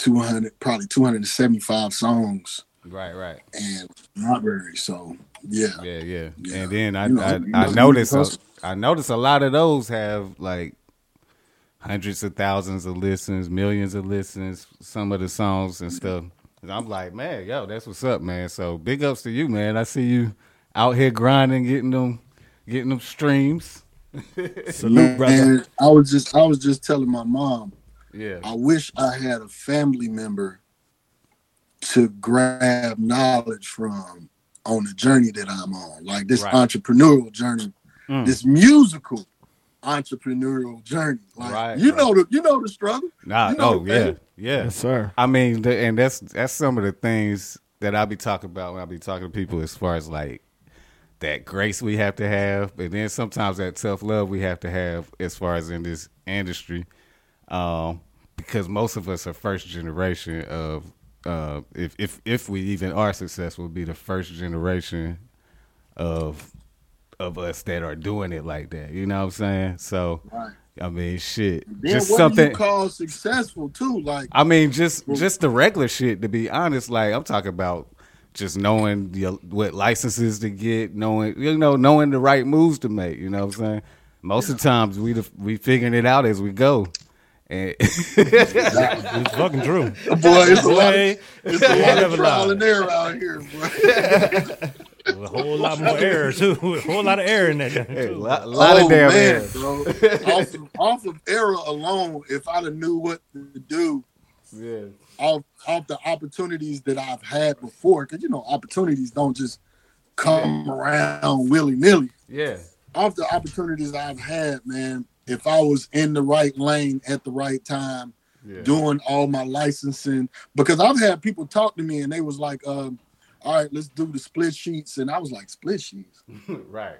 275 songs. Right. And library. So yeah. And then I noticed a lot of those have like hundreds of thousands of listens, millions of listens, some of the songs and stuff. And I'm like, man, yo, that's what's up, man. So big ups to you, man. I see you out here grinding, getting them streams. Salute, brother. And I was just telling my mom, I wish I had a family member to grab knowledge from on the journey that I'm on, like this entrepreneurial journey, this musical entrepreneurial journey. Like you know the struggle. Yes, sir. I mean, and that's some of the things that I be talking about when I be talking to people as far as like that grace we have to have, but then sometimes that tough love we have to have as far as in this industry. Because most of us are first generation of if we even are successful, be the first generation of us that are doing it like that. You know what I'm saying? So I mean, shit. Then just what something do you call successful too? Like I mean, just the regular shit. To be honest, like I'm talking about just knowing what licenses to get, knowing the right moves to make. You know what I'm saying? Most of the times we figuring it out as we go. And it's fucking true. Boy, it's a lot of trial and error out here, boy. A whole lot more air too. A whole lot of air in there. Hey, a lot of damn air. Bro. off of error alone, if I'd have knew what to do, off the opportunities that I've had before, because opportunities don't just come around willy nilly. Yeah. Off the opportunities I've had, man, if I was in the right lane at the right time, doing all my licensing, because I've had people talk to me and they was like, all right, let's do the split sheets. And I was like, split sheets? Right.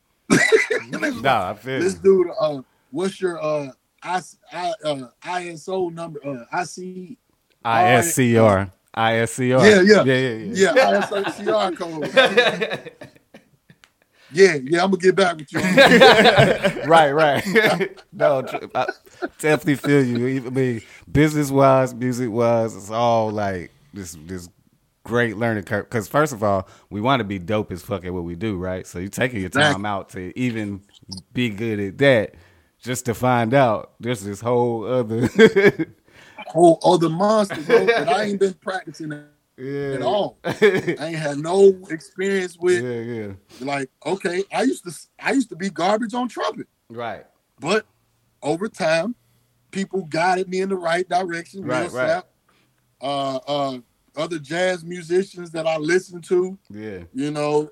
I feel let's do the, what's your ISO number? ISCR. ISCR. Yeah, ISCR code. Yeah, I'm gonna get back with you. Right. No, I definitely feel you. I mean, business wise, music wise, it's all like this great learning curve. Because first of all, we want to be dope as fuck at what we do, right? So you taking your time out to even be good at that, just to find out there's this whole other monster, bro, that I ain't been practicing at all. I ain't had no experience with. Like, okay, I used to be garbage on trumpet, right? But over time, people guided me in the right direction. Right. Other jazz musicians that I listened to, you know,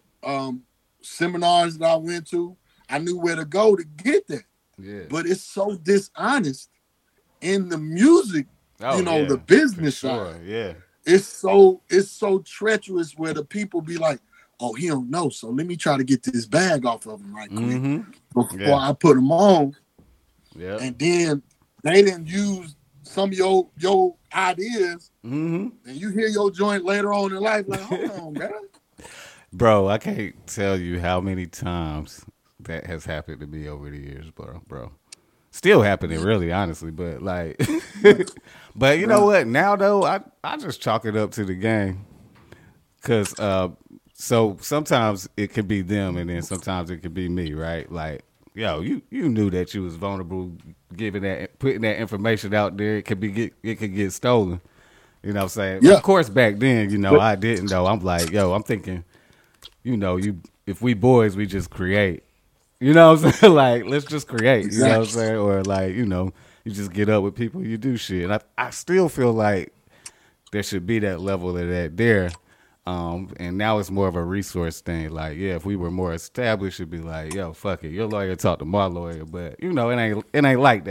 seminars that I went to, I knew where to go to get that. Yeah. But it's so dishonest in the music, the business side. Yeah. It's so treacherous where the people be like, oh, he don't know, so let me try to get this bag off of him right quick before I put him on. Yeah. And then they didn't use some of your ideas, and you hear your joint later on in life, like, hold on, man. Bro, I can't tell you how many times that has happened to me over the years, bro. Still happening, really, honestly, but like, but you know what? Now though, I just chalk it up to the game, cause so sometimes it could be them, and then sometimes it could be me, right? Like, yo, you knew that you was vulnerable, putting that information out there. It could get stolen. You know what I'm saying? Yeah. Of course, back then, you know, I didn't though. I'm like, yo, I'm thinking, you know, if we boys, we just create. You know what I'm saying? Like, let's just create. You know what I'm saying? Or like, you know, you just get up with people, you do shit. And I still feel like there should be that level of that there. And now it's more of a resource thing. Like, yeah, if we were more established, it'd be like, yo, fuck it, your lawyer talk to my lawyer. But you know, it ain't like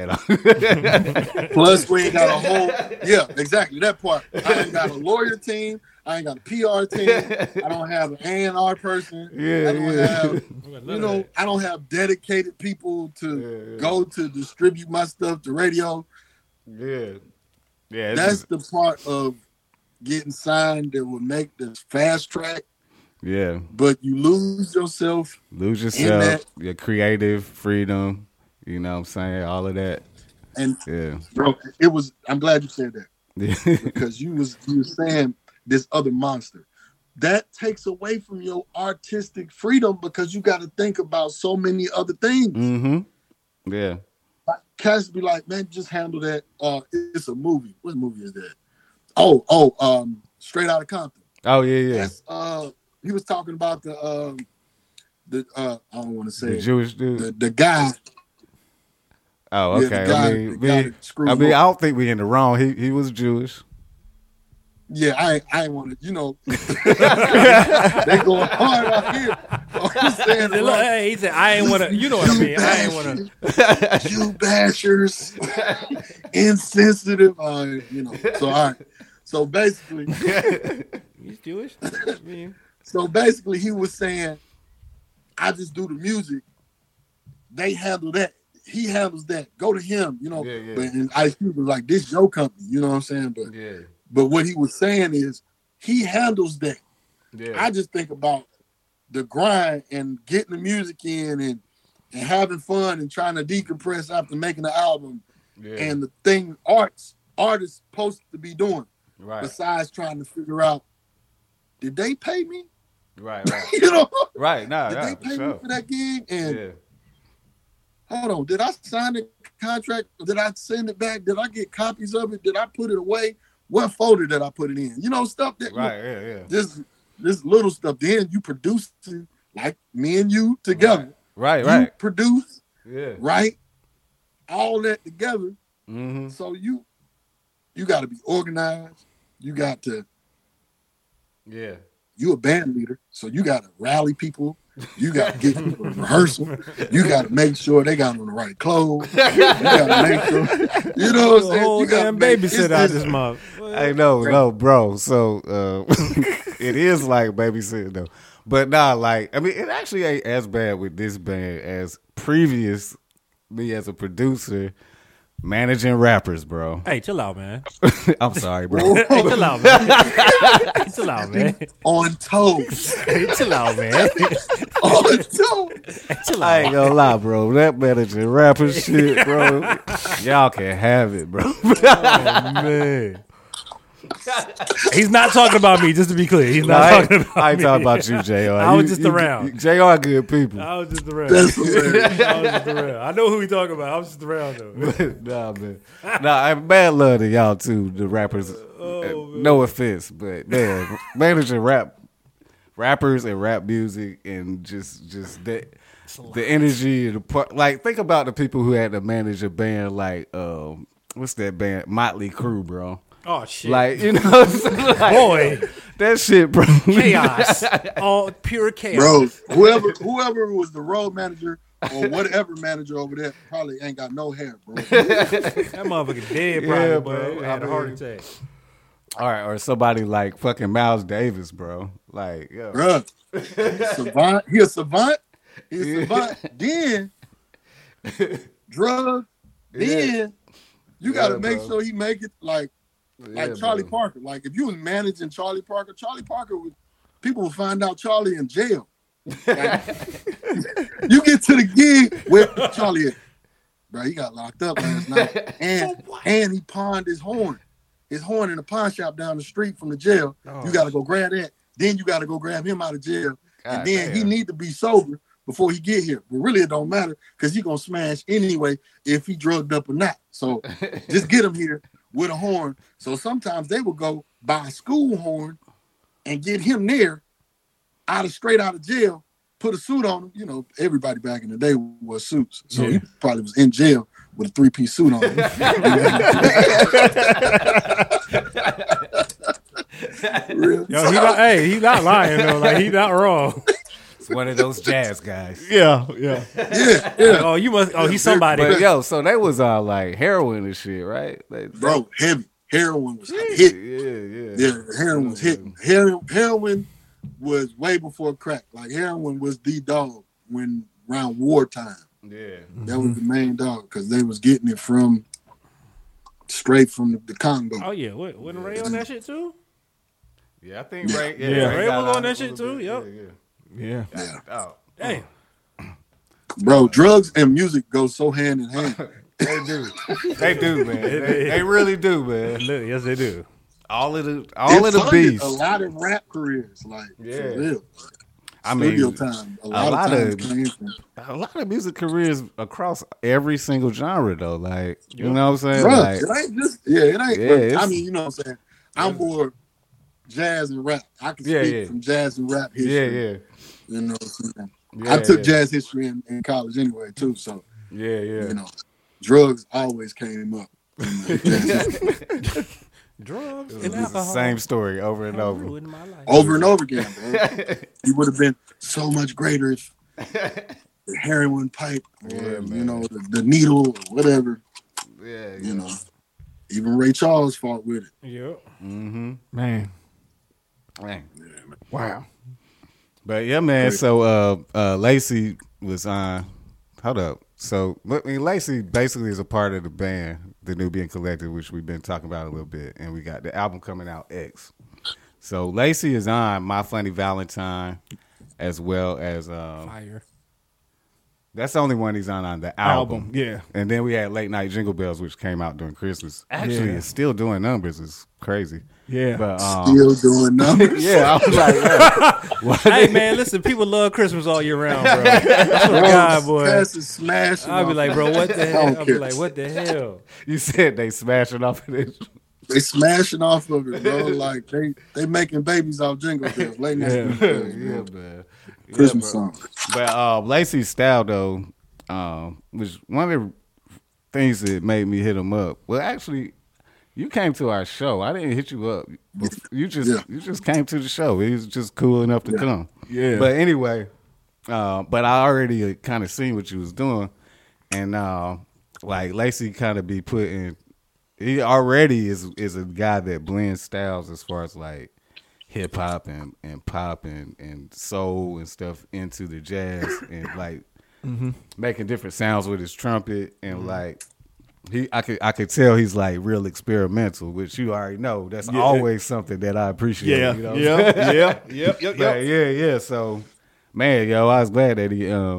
that. Plus, we ain't got a whole exactly that part. I ain't got a lawyer team. I ain't got a PR team. I don't have an A&R person. I don't have, I don't have dedicated people to go to distribute my stuff to radio. Yeah. That's the part of getting signed that will make this fast track. Yeah. But you lose yourself. Your creative freedom. You know what I'm saying? All of that. And bro, I'm glad you said that. Because you was saying this other monster. That takes away from your artistic freedom because you got to think about so many other things. Mm-hmm. Yeah. Cats be like, man, just handle that. It's a movie. What movie is that? Straight Outta Compton. Oh yeah. That's, he was talking about the I don't want to say the Jewish dude, the guy. Oh, okay. I don't think we in the wrong. He was Jewish. Yeah, I ain't want to, they going hard out here. Hey, he said, I ain't want to, you know what I mean? I ain't want to. You bashers, insensitive, So, all right. So basically, he's Jewish. So basically, he was saying, I just do the music. They handle that. He handles that. Go to him, Yeah. But and Ice Cube was like, this your company, you know what I'm saying? But But what he was saying is he handles that. Yeah. I just think about the grind and getting the music in and having fun and trying to decompress after making the album and the thing artists supposed to be doing. Right. Besides trying to figure out, did they pay me? Right. Right. Did they pay me for that gig? And hold on, did I sign the contract? Did I send it back? Did I get copies of it? Did I put it away? What folder did I put it in? Stuff that This little stuff. Then you produce it like me and you together. Right. You produce. Yeah. Right. All that together. Mm-hmm. So you got to be organized. You got to. Yeah. You a band leader, so you got to rally people. You got to get people to rehearsal. You got to make sure they got on the right clothes. You got to make sure, you know what I'm saying? You got to babysit out this month. I know, no, bro. So it is like babysitting though, but nah, like I mean, it actually ain't as bad with this band as previous me as a producer. Managing rappers, bro. Hey, chill out, man. I'm sorry, bro. Hey, chill out, man. Chill out, man. On toes. Hey, chill out, man. On toes. Hey, chill out. I ain't gonna lie, bro. That managing rappers shit, bro. Y'all can have it, bro. Oh, man. He's not talking about me, just to be clear. He's No, not I ain't, talking about I ain't me. talking about you, Jr. I was just around. Jr. Good people. I was just around. That's hilarious. I was just around. I know who he talking about. I was just around though. Nah, man. Nah, I mad love to y'all too, the rappers. No offense, but man, managing rappers and rap music and just the energy and the part. Like, think about the people who had to manage a band like what's that band? Motley Crue, bro. Oh shit! Like, you know what I'm saying? Like, Boy, that shit, bro. chaos, all pure chaos. Bro, whoever was the road manager or whatever manager over there probably ain't got no hair, bro. That motherfucker dead, probably, Yeah, bro. bro. Had I a heart mean- attack. All right, or somebody like fucking Miles Davis, bro. Like, yo. Bruh. Savant. He a savant. Then drug. Then you got to make bro. sure he make it like Yeah, Charlie bro. Parker. Like if you was managing Charlie Parker would, people would find out Charlie in jail. Like, you get to the gig where Charlie is. Bro, he got locked up last night. And he pawned his horn in a pawn shop down the street from the jail. Oh. You got to go grab that. Then you got to go grab him out of jail. God And then he damn. need to be sober before he get here. But really, it don't matter because he going to smash anyway if he drugged up or not. So just get him here with a horn. So sometimes they will go buy a school horn and get him there straight out of jail, put a suit on him. You know, everybody back in the day wore suits. So he probably was in jail with a 3-piece suit on. Real Yo, he not lying though. Like he not wrong. It's one of those jazz guys. Yeah. yeah. Oh, you must. Oh, he's somebody. But yo, so they was on like heroin and shit, right? Bro, heavy. Heroin was Yeah, hit. yeah. Yeah, heroin was hitting. Heroin was way before crack. Like heroin was the dog when around wartime. Yeah. That was the main dog because they was getting it straight from the Congo. Oh yeah, wasn't Ray on that shit too? Yeah, I think Ray. Yeah, Yeah, Ray got was on a that shit little too, bit. yep. Yeah. Yeah. Oh, Damn. Bro, drugs and music go so hand in hand. they do. They do, man. They really do, man. Look, yes, they do. All of the It funded beats. a lot of rap careers, like Yeah. for real. I mean, Studio time. A lot of times came from. a lot of music careers across every single genre, though. Like, you know what I'm saying? Bruh, Like, it ain't just it ain't. Yeah, but, I it's- mean, you know what I'm saying. I'm more jazz and rap. I can Yeah, speak yeah. from jazz and rap history. yeah. You know what I'm saying. Yeah, I took yeah. jazz history in college anyway too. So Yeah. you know, drugs always came up. In the jazz history. Drugs and It's the alcohol. same story over and over. ruined my life. Over and over again, bro. He would have been so much greater if the heroin pipe or Yeah, man. you know the needle or whatever. Yeah, You know, even Ray Charles fought with it. Yep. Mm-hmm. Man. Man. Wow. But yeah, man. So Lacey was on. Hold up. So I mean, Lacey basically is a part of the band, the Nubian Collective, which we've been talking about a little bit, and we got the album coming out X. So Lacey is on My Funny Valentine, as well as Fire. that's the only one he's on the album. Yeah. And then we had Late Night Jingle Bells, which came out during Christmas. Actually, Yeah. it's still doing numbers. It's crazy. Yeah. But Still doing numbers. yeah, I was like, yeah. Hey man, listen, people love Christmas all year round, bro. I swear to God, boy. Cass is smashing. I'll be off like, of bro, it. what the I hell? don't I'll be care. like, what the hell? You said they smashing off of this. They smashing off of it, bro. Like they making babies off jingle bells. Late night Yeah. Jingle Bells, Yeah, bro. man. Christmas bro. song. But Lacey's style though, was one of the things that made me hit him up. Well, actually, you came to our show. I didn't hit you up. You just came to the show. He was just cool enough to come. Yeah. But anyway, but I already kind of seen what you was doing, and like Lacey kind of be putting. He already is a guy that blends styles as far as like hip hop and pop and soul and stuff into the jazz and like making different sounds with his trumpet and like I could tell he's like real experimental, which you already know. That's always something that I appreciate. Yeah. You know what I'm saying? Yep. But yeah. So, man, yo, I was glad that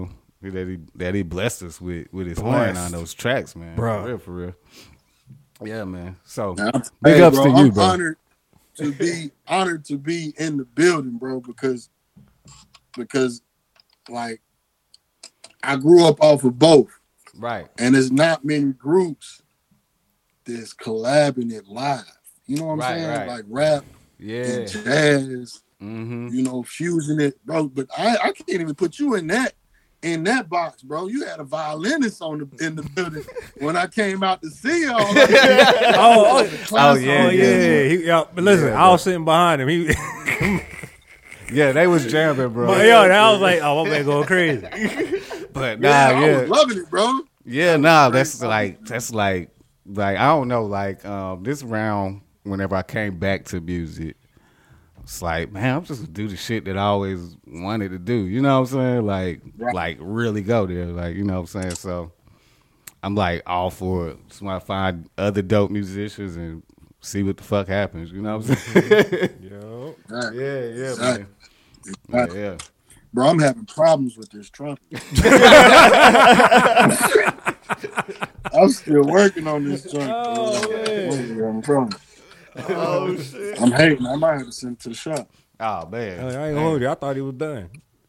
he blessed us with his playing on those tracks, man. Bro. For real. Yeah, man. So, Now, big hey, ups bro, to you, I'm bro. honored. to be in the building, bro, because like I grew up off of both. Right. And there's not many groups that's collabing it live. You know what I'm saying? Right. Like rap and jazz, you know, fusing it, bro. But I can't even put you in that box, bro. You had a violinist in the building when I came out to see y'all. Yeah. But listen, I was sitting behind him. He Yeah, they was jamming, bro. But I was like, oh, my man going crazy. But I was loving it, bro. Yeah, that's like I don't know, like this round, whenever I came back to music, it's like, man, I'm just gonna do the shit that I always wanted to do. You know what I'm saying? Like really go there. Like, you know what I'm saying? So I'm like all for it. Just want to find other dope musicians and see what the fuck happens. You know what I'm saying? Yeah, man. Yeah. Bro, I'm having problems with this trumpet. I'm still working on this trumpet. Oh shit! I'm hating. I might have to send it to the shop. Oh man, I ain't gonna hold you. I thought he was done.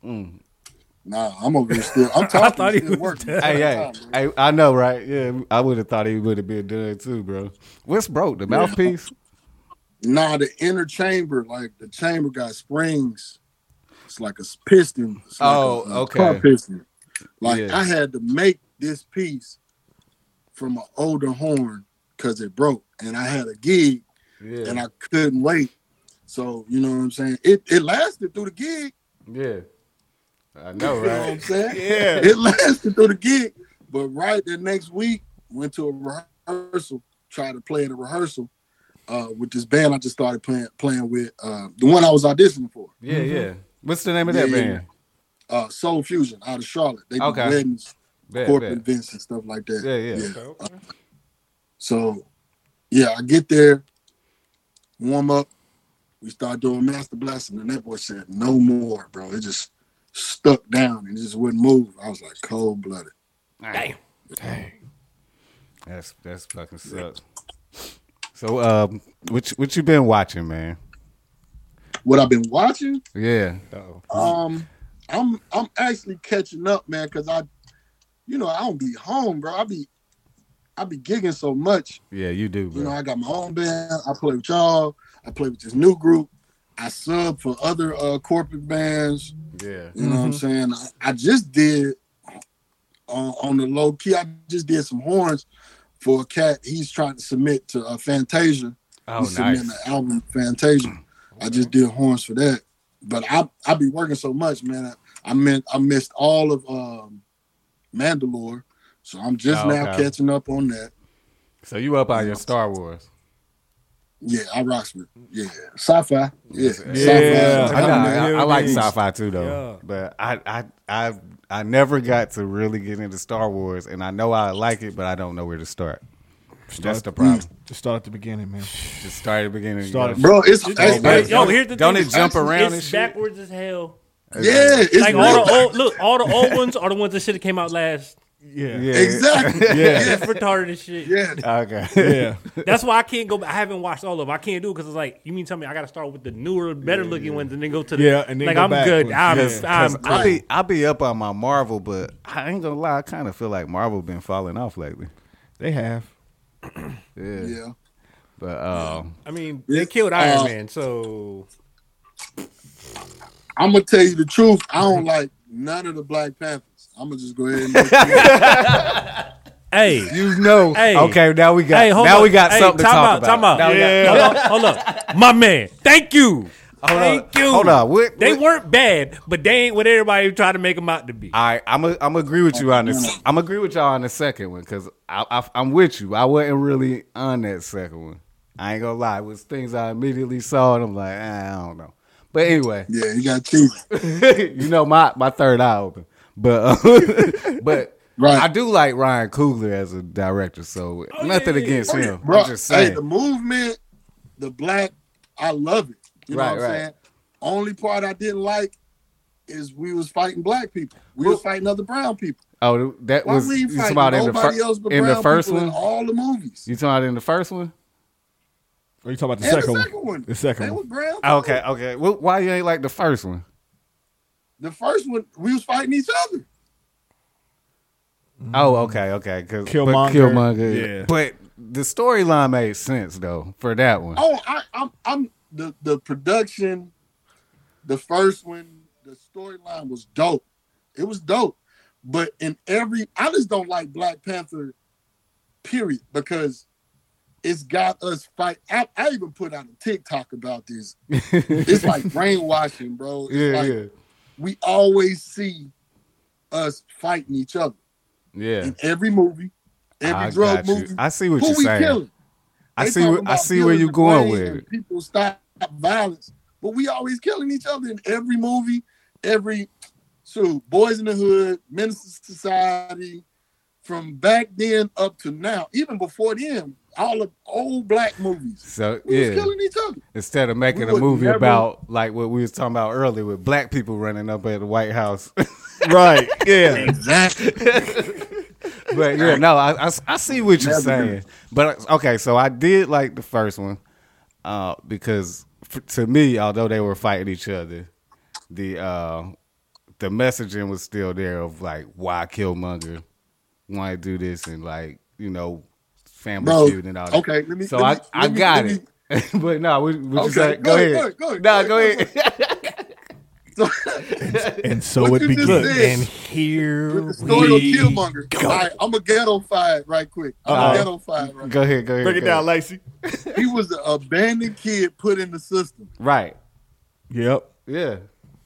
Nah, I'm over here still. I'm talking. I thought he still was working. done. Hey, I know, right? Yeah, I would have thought he would have been done too, bro. What's broke? The mouthpiece? Nah, the inner chamber, like the chamber got springs. It's like a piston. It's like a car piston. Like I had to make this piece from an older horn because it broke, and I had a gig, and I couldn't wait. So you know what I'm saying? It lasted through the gig. Yeah, I know, right? You know what I'm saying? Yeah, it lasted through the gig, but right the next week went to a rehearsal, tried to play at a rehearsal with this band I just started playing with, the one I was auditioning for. Yeah. What's the name of that band? Soul Fusion out of Charlotte. They do weddings, corporate events and stuff like that. Yeah. Okay. So, I get there, warm up. We start doing Master Blessing, and that boy said, no more, bro. It just stuck down and just wouldn't move. I was like, cold-blooded. Dang. That's fucking sucks. So, what you been watching, man? What I've been watching? Yeah. I'm actually catching up, man, because I don't be home, bro. I be gigging so much. Yeah, you do, bro. You know, I got my own band. I play with y'all. I play with this new group. I sub for other corporate bands. Yeah. You know what I'm saying? I just did on the low key. I just did some horns for a cat. He's trying to submit to Fantasia. Oh, He's nice. submitting the album Fantasia. I just did horns for that. But I be working so much, man. I missed all of Mandalore, so I'm just now catching up on that. So you up on your Star Wars? Yeah, I rocks with sci-fi. Yeah. I like sci-fi too, though. But I never got to really get into Star Wars, and I know I like it, but I don't know where to start. That's the problem. Just start at the beginning, man. Just start at the beginning. Bro, it's here's the thing. Don't it jump around and It's shit? backwards as hell. Yeah, it's Like all the old ones are the ones that should have came out last. Yeah. Exactly. It's retarded as shit. Yeah. Okay. Yeah. That's why I can't go. I haven't watched all of them. I can't do it because it's like, you mean tell me I got to start with the newer, better looking ones and then go to the and then like go I'm good. backwards. I'm I be up on my Marvel, but I ain't gonna lie. I kind of feel like Marvel been falling off lately. They have. Yeah. But I mean, they killed Iron Man, so I'm gonna tell you the truth. I don't like none of the Black Panthers. I'm gonna just go ahead and hey, you know. Hey. Okay, now we got something to talk about. Hold up, my man. Thank you. Thank you. Hold on. What? They weren't bad, but they ain't what everybody tried to make them out to be. All right, I'm agree with you on this. I'm agree with y'all on the second one because I'm with you. I wasn't really on that second one. I ain't gonna lie. It was things I immediately saw and I'm like, I don't know. But anyway, yeah, you got cheap. You know my third eye open. But right. I do like Ryan Coogler as a director, so nothing against him. Bro, I'm just saying. Hey, the movement, the black, I love it. You know what I'm saying? Only part I didn't like is we was fighting black people. We was fighting other brown people. Oh, that Why was we you talking fighting about nobody else but in the brown first people one? in all the movies. You talking about in the first one? Or you talking about the And second one? The second They one. was ground. Okay. Well, why you ain't like the first one? The first one, we was fighting each other. Oh, okay. Killmonger, yeah. But the storyline made sense though for that one. Oh, I'm the production, the first one, the storyline was dope. It was dope. But I just don't like Black Panther, period, because it's got us fight. I even put out a TikTok about this. It's like brainwashing, bro. It's we always see us fighting each other. Yeah. In every movie, every drug movie. I see what who you're we saying. Killing? I They see talking where about you're killing going the with brain it. and people stop violence, but we always killing each other in every movie, Boys in the Hood, Menace to Society, from back then up to now, even before then, all of old black movies. So We was killing each other. Instead of making We a would movie never- about like what we was talking about earlier with black people running up at the White House. Right. Yeah. Exactly. But yeah, no, I see what you're Never saying. But okay, so I did like the first one because to me, although they were fighting each other, the messaging was still there of like why Killmonger, why do this, and like family feud and all that. Okay, let me. So let me- I let me- got let it. me- But no, what you Okay, say? go ahead. No, go ahead. So, And so What it you just begins. said. And here with the story of we Killmonger. go. All right, I'm a ghetto fight right quick. Go ahead. Break it down, Lacey. He was an abandoned kid put in the system. Right. Yep. Yeah.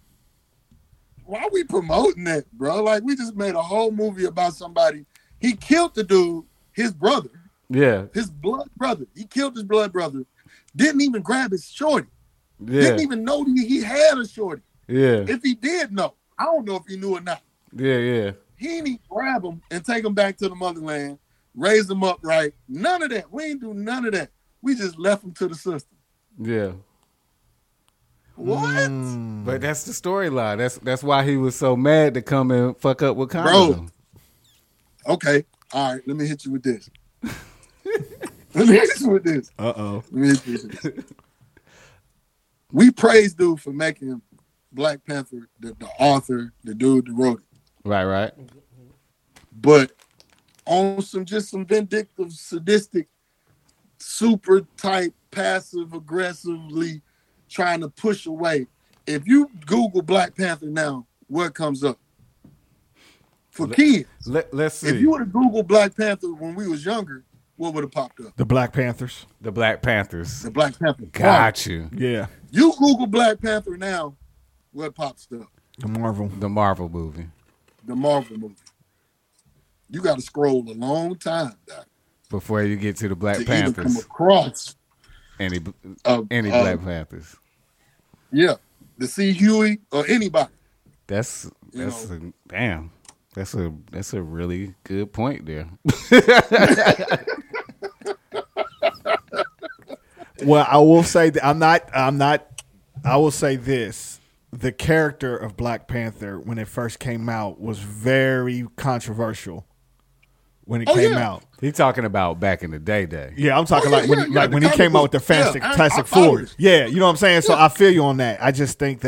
Why are we promoting that, bro? Like, we just made a whole movie about somebody. He killed the dude, his brother, Yeah. his blood brother. He killed his blood brother. Didn't even grab his shorty. Yeah. Didn't even know he had a shorty. Yeah. If he did know, I don't know if he knew or not. Yeah. He didn't even grab him and take him back to the motherland, raise him up right. None of that. We ain't do none of that. We just left him to the system. Yeah. What? But that's the storyline. That's why he was so mad to come and fuck up with Congress. Okay. All right. Let me hit you with this. Let me hit you with this. Uh-oh. Let me hit you with this. We praise dude for making Black Panther, the author, the dude that wrote it. Right. But on some vindictive, sadistic, super type, passive aggressively trying to push away. If you Google Black Panther now, what comes up? For kids. Let's see. If you would have Googled Black Panther when we was younger, what would have popped up? The Black Panthers. The Black Panthers. The Black Panther. Got you. Yeah. You Google Black Panther now, what pops up? The Marvel. The Marvel movie. The Marvel movie. You got to scroll a long time, Doc, Before you get to the Black to even come Panthers. across. Any Uh, Black Panthers. Yeah, to see Huey or anybody. That's damn. That's a really good point there. Well, I will say that I'm not. I will say this: the character of Black Panther when it first came out was very controversial. When it came yeah. out, He talking about back in the day. yeah, I'm talking yeah, like when yeah, like the when he comic came out with book. the Fantastic Yeah, I Fantastic follow Four. it. Yeah, you know what I'm saying. So I feel you on that. I just think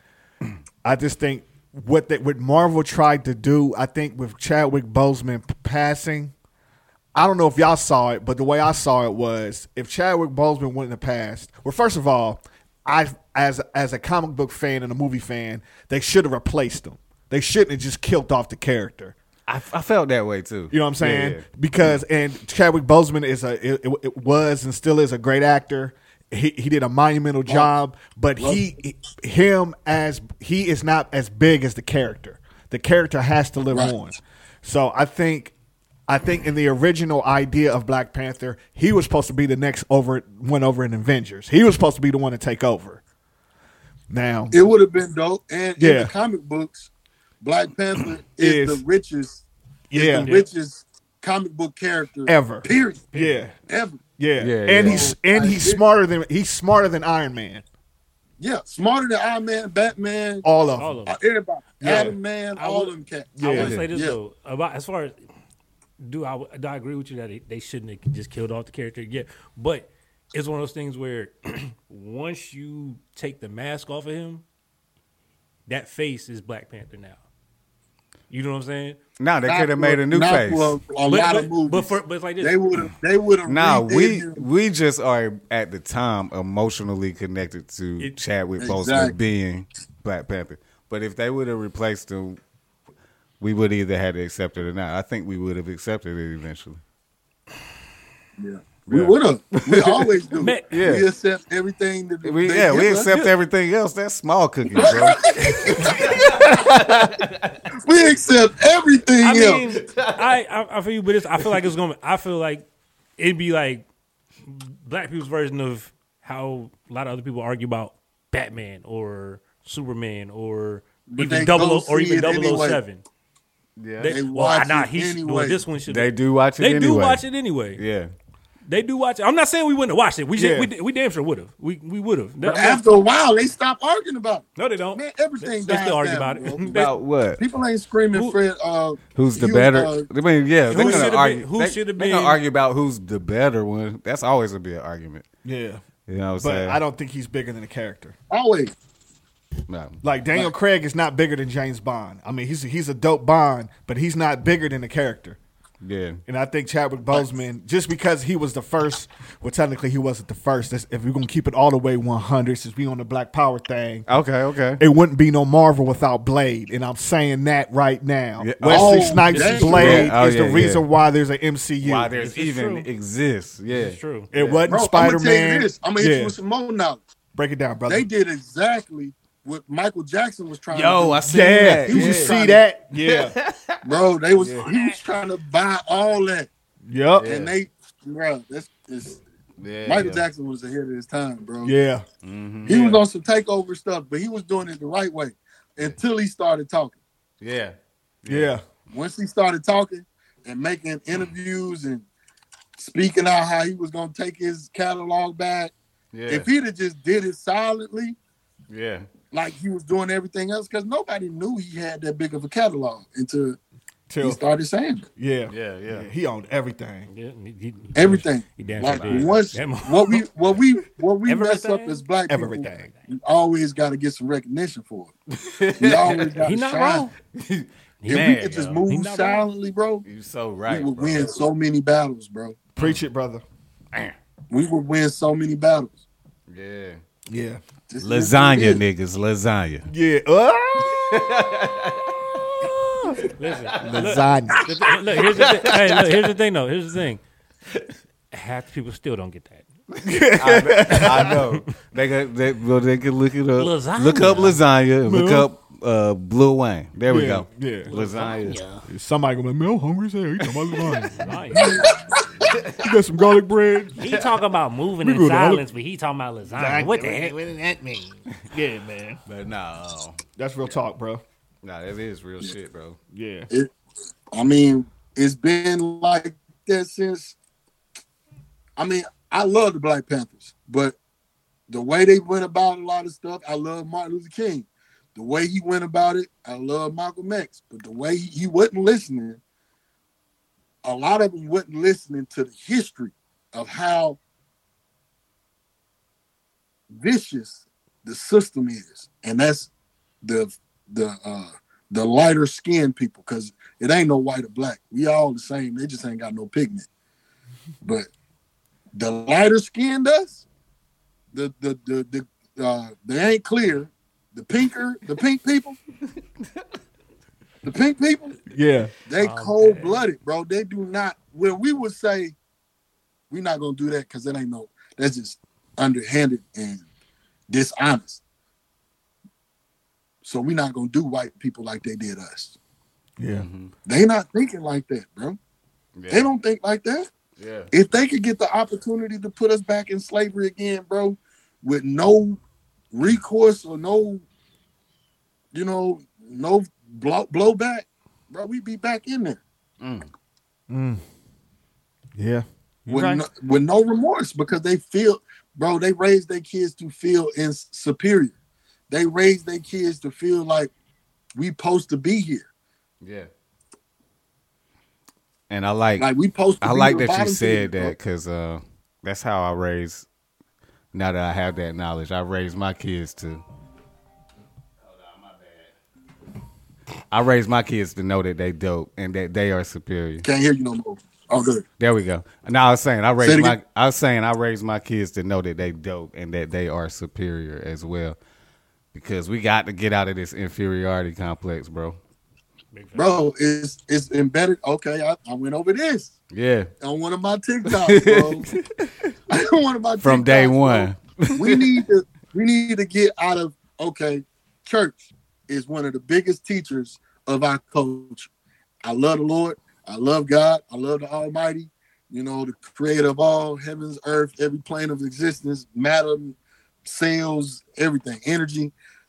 what Marvel tried to do, I think with Chadwick Boseman passing. I don't know if y'all saw it, but the way I saw it was if Chadwick Boseman wouldn't have passed. Well, first of all, as a comic book fan and a movie fan, they should have replaced him. They shouldn't have just killed off the character. I felt that way too. You know what I'm saying? Yeah. Because Chadwick Boseman it was and still is a great actor. He did a monumental job, but he is not as big as the character. The character has to live Right. on. So I think in the original idea of Black Panther, he was supposed to be the next one over in Avengers. He was supposed to be the one to take over. Now, It would have been dope. And in Yeah. the comic books, Black Panther is Is- the richest, yeah, richest comic book character Ever. Period. yeah, Ever. yeah, Yeah, and yeah. he's smarter than Iron Man. Yeah, smarter than Iron Man, Batman, All of All them. of them. everybody, Yeah. Adam Man, I all would- them cats. I Yeah. want to say this Yeah. though about as far as do I agree with you that they shouldn't have just killed off the character? Yeah, but it's one of those things where once you take the mask off of him, that face is Black Panther now. You know what I'm saying? No, they could have made a new face. For a lot of movies. But it's like this. They would have. No, we just are at the time emotionally connected to Chadwick Boseman being Black Panther. But if they would have replaced him, we would either had to accept it or not. I think we would have accepted it eventually. Yeah. We would have. We always do. Man, yeah. We accept everything. We accept everything else. That's small cookies, bro. We accept everything I else. mean, I feel you, but I feel like it's gonna. I feel like it'd be like Black people's version of how a lot of other people argue about Batman or Superman or But even they go see it 007. Yeah, They watch it anyway. This one should. they do watch it They anyway. do watch it anyway. Yeah. They do watch it. I'm not saying we wouldn't have watched it. We Yeah. we damn sure would have. We would have. But after a while, they stop arguing about it. No, they don't. Man, everything They dies still argue down, about it. bro. About what? People ain't screaming Fred. Who's the Hugh, better? I mean, yeah, they're who gonna should've argue. been- who they- should've they're gonna been- argue about who's the better one. That's always gonna be an argument. Yeah. You know what I'm But saying? I don't think he's bigger than the character. Always. No. Like Daniel Craig is not bigger than James Bond. I mean, he's a dope Bond, but he's not bigger than the character. Yeah. And I think Chadwick Boseman, just because he was the first, well, technically he wasn't the first. If we're gonna keep it all the way 100, since we on the Black Power thing, Okay. it wouldn't be no Marvel without Blade, and I'm saying that right now. Yeah. Wesley Oh, Snipes' that's Blade true. Oh, is the yeah, reason yeah. why there's an MCU. Why there's This is even true. exists. Yeah. It's true. It wasn't Bro, Spider I'm gonna tell you Man. this. I'm gonna hit you with some more knowledge. Break it down, brother. They did exactly what Michael Jackson was trying Yo, to do. I seen Yeah, that. did you Yeah. see that? Yeah. Bro, he was trying to buy all that. Yep. And bro, this Yeah, Michael yeah. Jackson was ahead of his time, bro. Yeah. He was on some takeover stuff, but he was doing it the right way until he started talking. Yeah. Yeah. Once he started talking and making interviews and speaking out how he was gonna take his catalog back, Yeah. if he'd have just did it silently, Yeah. like he was doing everything else, because nobody knew he had that big of a catalog until he Till, started saying it. yeah. Yeah. He owned everything. Yeah, he- Everything. He damn Like sure did. once That mo- what we mess up Everything? as black people, Everything. we always got to get some recognition for it. We always got He to not shine. wrong. If Man, we could just yo. move He not wrong. silently, bro, You so right. we would bro. win so many battles, bro. Preach it, brother. We would win so many battles. Yeah. Yeah. Just Lasagna, niggas. Lasagna. Yeah. Listen, Lasagna. look, here's the thing. Hey, look, here's the thing, though. Here's the thing. Half the people still don't get that. I know. They can look it up. Lasagna. Look up lasagna and look up Lil Wayne. There we Yeah, go. yeah. Lasagna. Somebody gonna be like, man, I'm hungry as hell. You talking about lasagna? You got some garlic bread? He talking about moving We in go to silence, but he talking about lasagna. What the heck? What does that mean? Yeah, man. But no. That's real talk, bro. Nah, that is real shit, bro. Yeah. I mean, it's been like that since. I mean, I love the Black Panthers, but the way they went about a lot of stuff, I love Martin Luther King. The way he went about it, I love Malcolm X. But the way he wasn't listening, a lot of them wasn't listening to the history of how vicious the system is, and that's the lighter skinned people, because it ain't no white or black. We all the same. They just ain't got no pigment. But the lighter skinned us, they ain't clear. The pink people, the pink people, Yeah. they cold blooded, bro. They do not. When we would say we're not gonna do that because that ain't no. That's just underhanded and dishonest. So we're not gonna do white people like they did us. Yeah. They not thinking like that, bro. Yeah. They don't think like that. Yeah. If they could get the opportunity to put us back in slavery again, bro, with no recourse or no blowback, bro, we'd be back in there Yeah. with no remorse, because they feel, bro, they raise their kids to feel superior. They raise their kids to feel like we supposed to be here. Yeah. And I like we supposed to I be like the that you bottom said feeder, bro. that, because that's how I raised Now that I have that knowledge, I raise my kids to. I raise my kids to know that they dope and that they are superior. Can't hear you no more. Oh, good. There we go. Now I was saying I raise my kids to know that they dope and that they are superior as well, because we got to get out of this inferiority complex, bro. Bro, it's embedded. Okay, I went over this. Yeah. On one of my TikToks, bro. On one of my From TikToks, day one. we need to get out of, okay, church is one of the biggest teachers of our culture. I love the Lord. I love God. I love the Almighty, the creator of all heavens, earth, every plane of existence, matter, cells, everything, energy.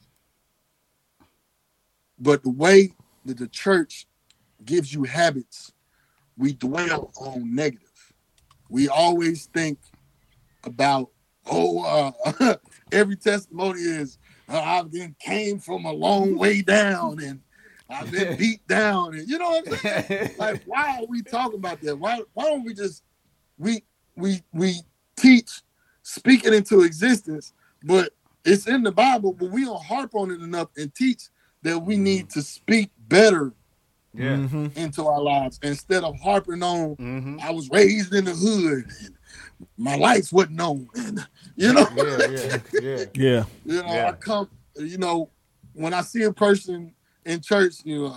But the way that the church gives you habits, we dwell on negative. We always think about, every testimony is, I've been came from a long way down and I've been beat down, and you know what I'm saying? Like, why are we talking about that? Why don't we just we teach, speak it into existence, but it's in the Bible, but we don't harp on it enough and teach that we need to speak better into our lives instead of harping on I was raised in the hood and my lights wasn't on, and I come, when I see a person in church,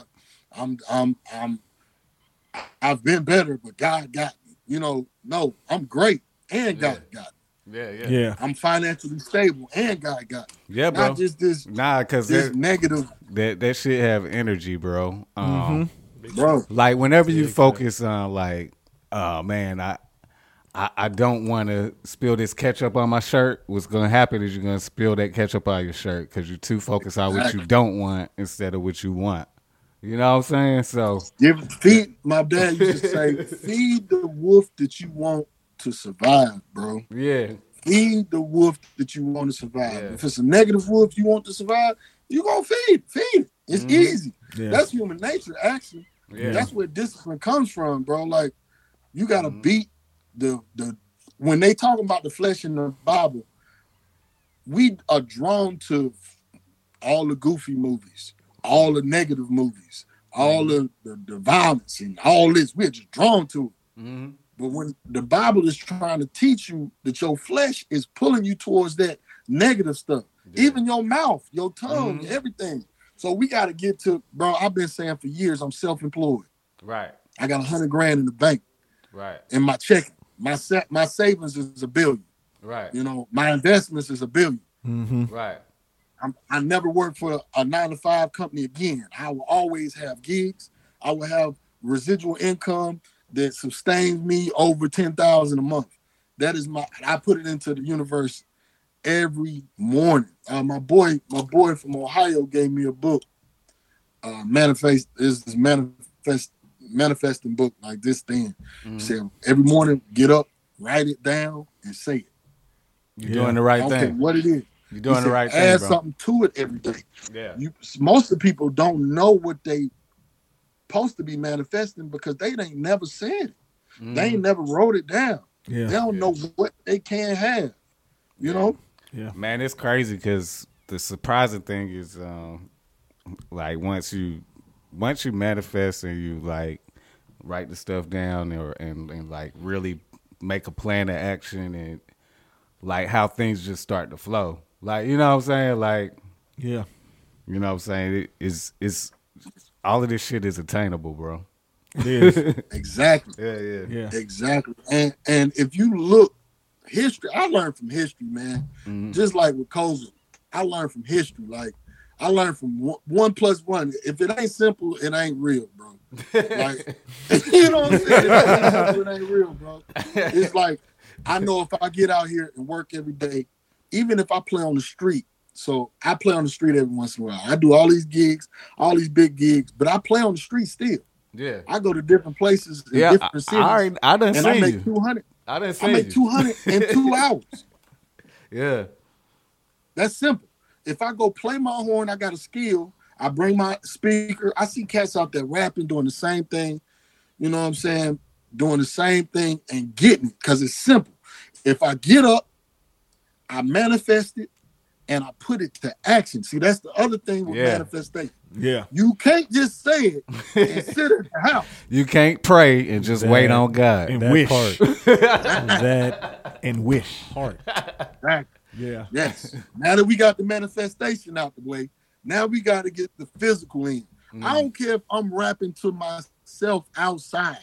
I've been better, but God got me. No, I'm great, and God got me. Yeah. I'm financially stable, and God got me. Yeah, bro. Not just this. Nah, because this negative. That shit have energy, bro. Bro, like whenever you focus on like, oh man, I don't want to spill this ketchup on my shirt. What's going to happen is you're going to spill that ketchup on your shirt because you're too focused on what you don't want instead of what you want. You know what I'm saying? So my dad used to say, feed the wolf that you want to survive, bro. Yeah. Feed the wolf that you want to survive. Yeah. If it's a negative wolf you want to survive, you're going to feed it. It's easy. Yeah. That's human nature, actually. Yeah. That's where discipline comes from, bro. Like, you got to beat the when they talk about the flesh in the Bible, we are drawn to all the goofy movies, all the negative movies, all the violence and all this. We're just drawn to it. Mm-hmm. But when the Bible is trying to teach you that your flesh is pulling you towards that negative stuff, even your mouth, your tongue, everything. So we got to get to, bro, I've been saying for years, I'm self-employed. Right. I got $100,000 in the bank. Right. In my checking. My savings is $1 billion. Right. My investments is $1 billion. Mm-hmm. Right. I never work for a 9-to-5 company again. I will always have gigs. I will have residual income that sustains me over $10,000 a month. That is I put it into the universe every morning. My boy from Ohio gave me a book. Manifesting book like this thing. He said every morning, get up, write it down, and say it. You're doing the right I don't thing. care what it is. You're doing the right thing, add bro. something to it every day. Yeah. Most of the people don't know what they supposed to be manifesting because they ain't never said it. They ain't never wrote it down. Yeah. They don't know what they can have. You know? Yeah. Man, it's crazy because the surprising thing is, like once you manifest and you like write the stuff down and like really make a plan of action and like how things just start to flow. Like, you know what I'm saying? Like, Yeah. you know what I'm saying? It's all of this shit is attainable, bro. It is. Exactly. Yeah. Exactly. And if you look history, I learned from history, man. Just like with COVID, I learned from history. Like I learned from 1 + 1. If it ain't simple, it ain't real, bro. Like, you know what I'm saying? If it ain't simple, it ain't real, bro. It's like, I know if I get out here and work every day, even if I play on the street. So I play on the street every once in a while. I do all these gigs, all these big gigs, but I play on the street still. Yeah. I go to different places in Yeah, different cities. I done and seen I make you. 200. I done I seen make you. 200 in 2 hours. Yeah. That's simple. If I go play my horn, I got a skill. I bring my speaker. I see cats out there rapping, doing the same thing. You know what I'm saying? Doing the same thing and getting it because it's simple. If I get up, I manifest it and I put it to action. See, that's the other thing with manifestation. Yeah. You can't just say it and sit at the house. You can't pray and just wait on God. And That wish. part. That And wish. part. Exactly. Yeah. Yes. Now that we got the manifestation out the way, now we got to get the physical in. I don't care if I'm rapping to myself outside.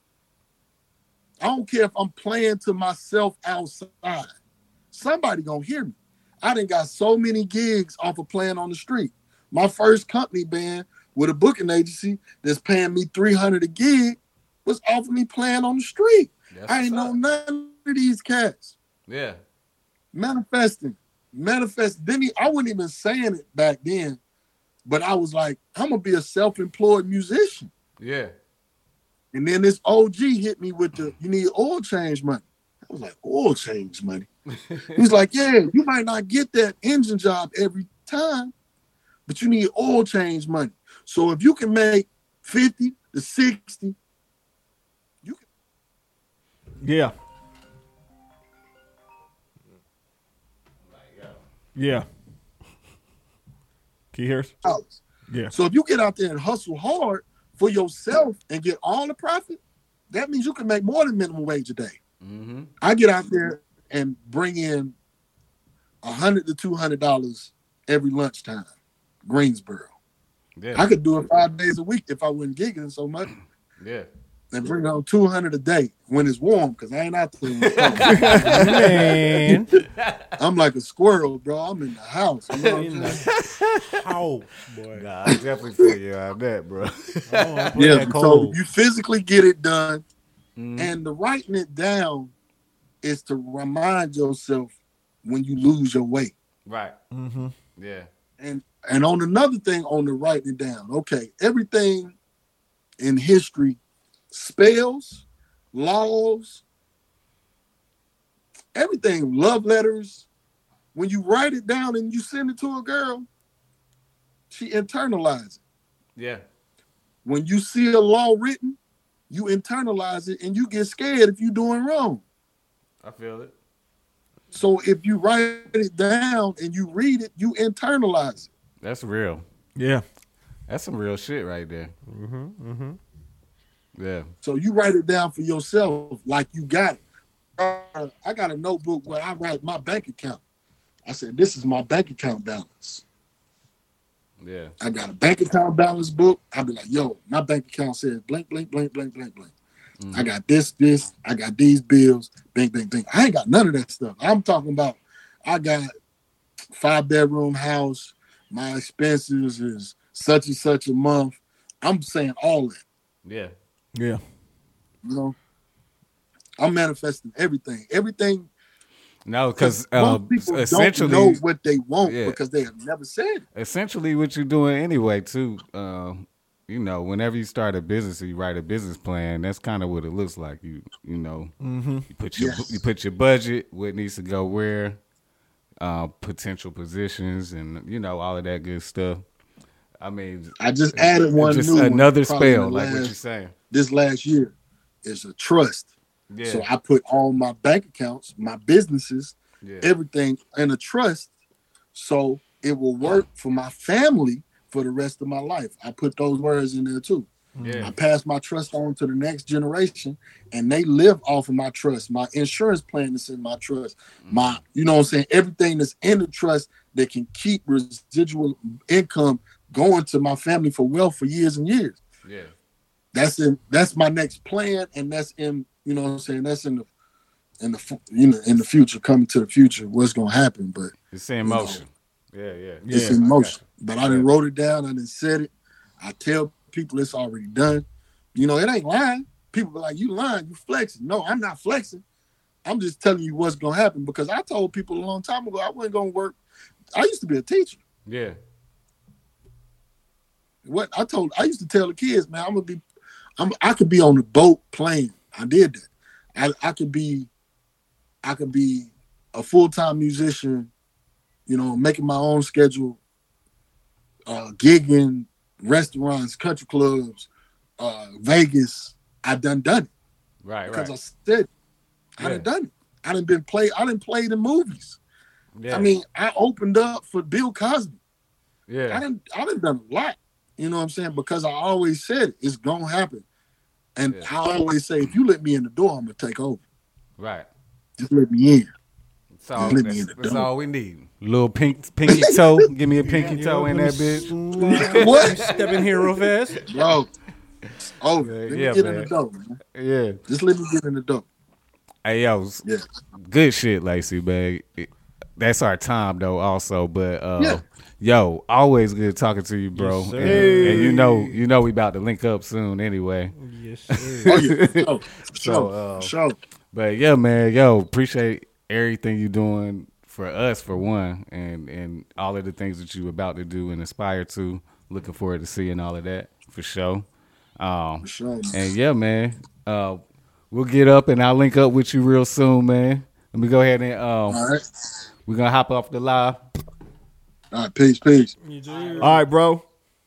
I don't care if I'm playing to myself outside. Somebody gonna hear me. I done got so many gigs off of playing on the street. My first company band with a booking agency that's paying me $300 a gig was off of me playing on the street. I ain't know none of these cats. Yeah. Manifesting. I wasn't even saying it back then, but I was like, I'm gonna be a self-employed musician. Yeah. And then this OG hit me with you need oil change money. I was like, oil change money? He's like, yeah, you might not get that engine job every time, but you need oil change money. So if you can make 50 to 60, you can. Yeah. Yeah. Can you hear us? Dollars. Yeah. So if you get out there and hustle hard for yourself and get all the profit, that means you can make more than minimum wage a day. Mm-hmm. I get out there and bring in $100 to $200 every lunchtime, Greensboro. Yeah. I could do it 5 days a week if I wasn't gigging so much. Yeah. And bring home $200 a day when it's warm, because I ain't out there. Man. I'm like a squirrel, bro. I'm in the house. You know what I'm saying? How, boy. Nah, I definitely feel you on that, bro. Yeah, so cold. you physically get it done, Mhm. and the writing it down is to remind yourself when you lose your way. Right. Mm-hmm. Yeah. And on another thing, on the writing it down, okay, everything in history, spells, laws, everything, love letters, when you write it down and you send it to a girl, she internalizes it. Yeah. When you see a law written, you internalize it and you get scared if you're doing wrong. I feel it. So if you write it down and you read it, you internalize it. That's real. Yeah. That's some real shit right there. Mm-hmm. Mm-hmm. Yeah. So you write it down for yourself like you got it. I got a notebook where I write my bank account. I said, this is my bank account balance. Yeah. I got a bank account balance book. I'll be like, yo, my bank account says blank, blank, blank, blank, blank, blank. Mhm. I got this, I got these bills, bang, bang, bang. I ain't got none of that stuff. I'm talking about I got 5-bedroom house. My expenses is such and such a month. I'm saying all that, Yeah. Yeah. you know. I'm manifesting everything. Everything. No, because most people essentially, don't know what they want Yeah. because they have never said it. essentially what you're doing anyway too. You know, whenever you start a business or you write a business plan, that's kind of what it looks like. You know, you put your Yes. you put your budget, what needs to go where, potential positions, and you know all of that good stuff. I mean, I just added one just new one, another probably in spell, the like what last- you're saying. This last year is a trust. Yeah, So I put all my bank accounts, my businesses, yeah, everything in a trust, so it will work for my family for the rest of my life. I put those words in there too. yeah, I pass my trust on to the next generation, and they live off of my trust. My insurance plan is in my trust. My, you know what I'm saying? Everything that's in the trust that can keep residual income going to my family for wealth for years and years. yeah. That's my next plan, and that's in, you know what I'm saying? That's in the future, coming to the future, what's gonna happen. But It's in you know, motion. Yeah, yeah, it's Yeah, in I motion. got But I done wrote it down. I done said it. I tell people it's already done. You know, it ain't lying. People be like, you lying, you flexing. No, I'm not flexing. I'm just telling you what's gonna happen, because I told people a long time ago I wasn't gonna work. I used to be a teacher. Yeah, I used to tell the kids, man, I could be on the boat playing. I did that. I could be a full-time musician, you know, making my own schedule, gigging, restaurants, country clubs, Vegas. I done it right, because right. I said Yeah. I done it. I done played in movies. Yeah. I mean, I opened up for Bill Cosby. Yeah. I done done a lot. You know what I'm saying? Because I always said it's gonna happen. And I always say, if you let me in the door, I'm gonna take over. Right. Just let me in. That's all we need. Little pinky toe. Give me a pinky toe in that bitch. What? Step in here real fast. Bro. Oh, let me get in the door, man. Yeah. Just let me get in the door. Hey, yo, Yeah. good shit, Lacey, man. That's our time, though, also. But, Yeah. yo, always good talking to you, bro. Yes, sir. And you know we about to link up soon anyway. Yes, Oh, sir. yeah. Oh, So, sure. But, yeah, man, appreciate everything you doing for us, for one, and all of the things that you about to do and aspire to. Looking forward to seeing all of that, for sure. For sure, man. And, yeah, man, we'll get up and I'll link up with you real soon, man. Let me go ahead and All right. we're gonna hop off the live. All right. Peace. All right, bro.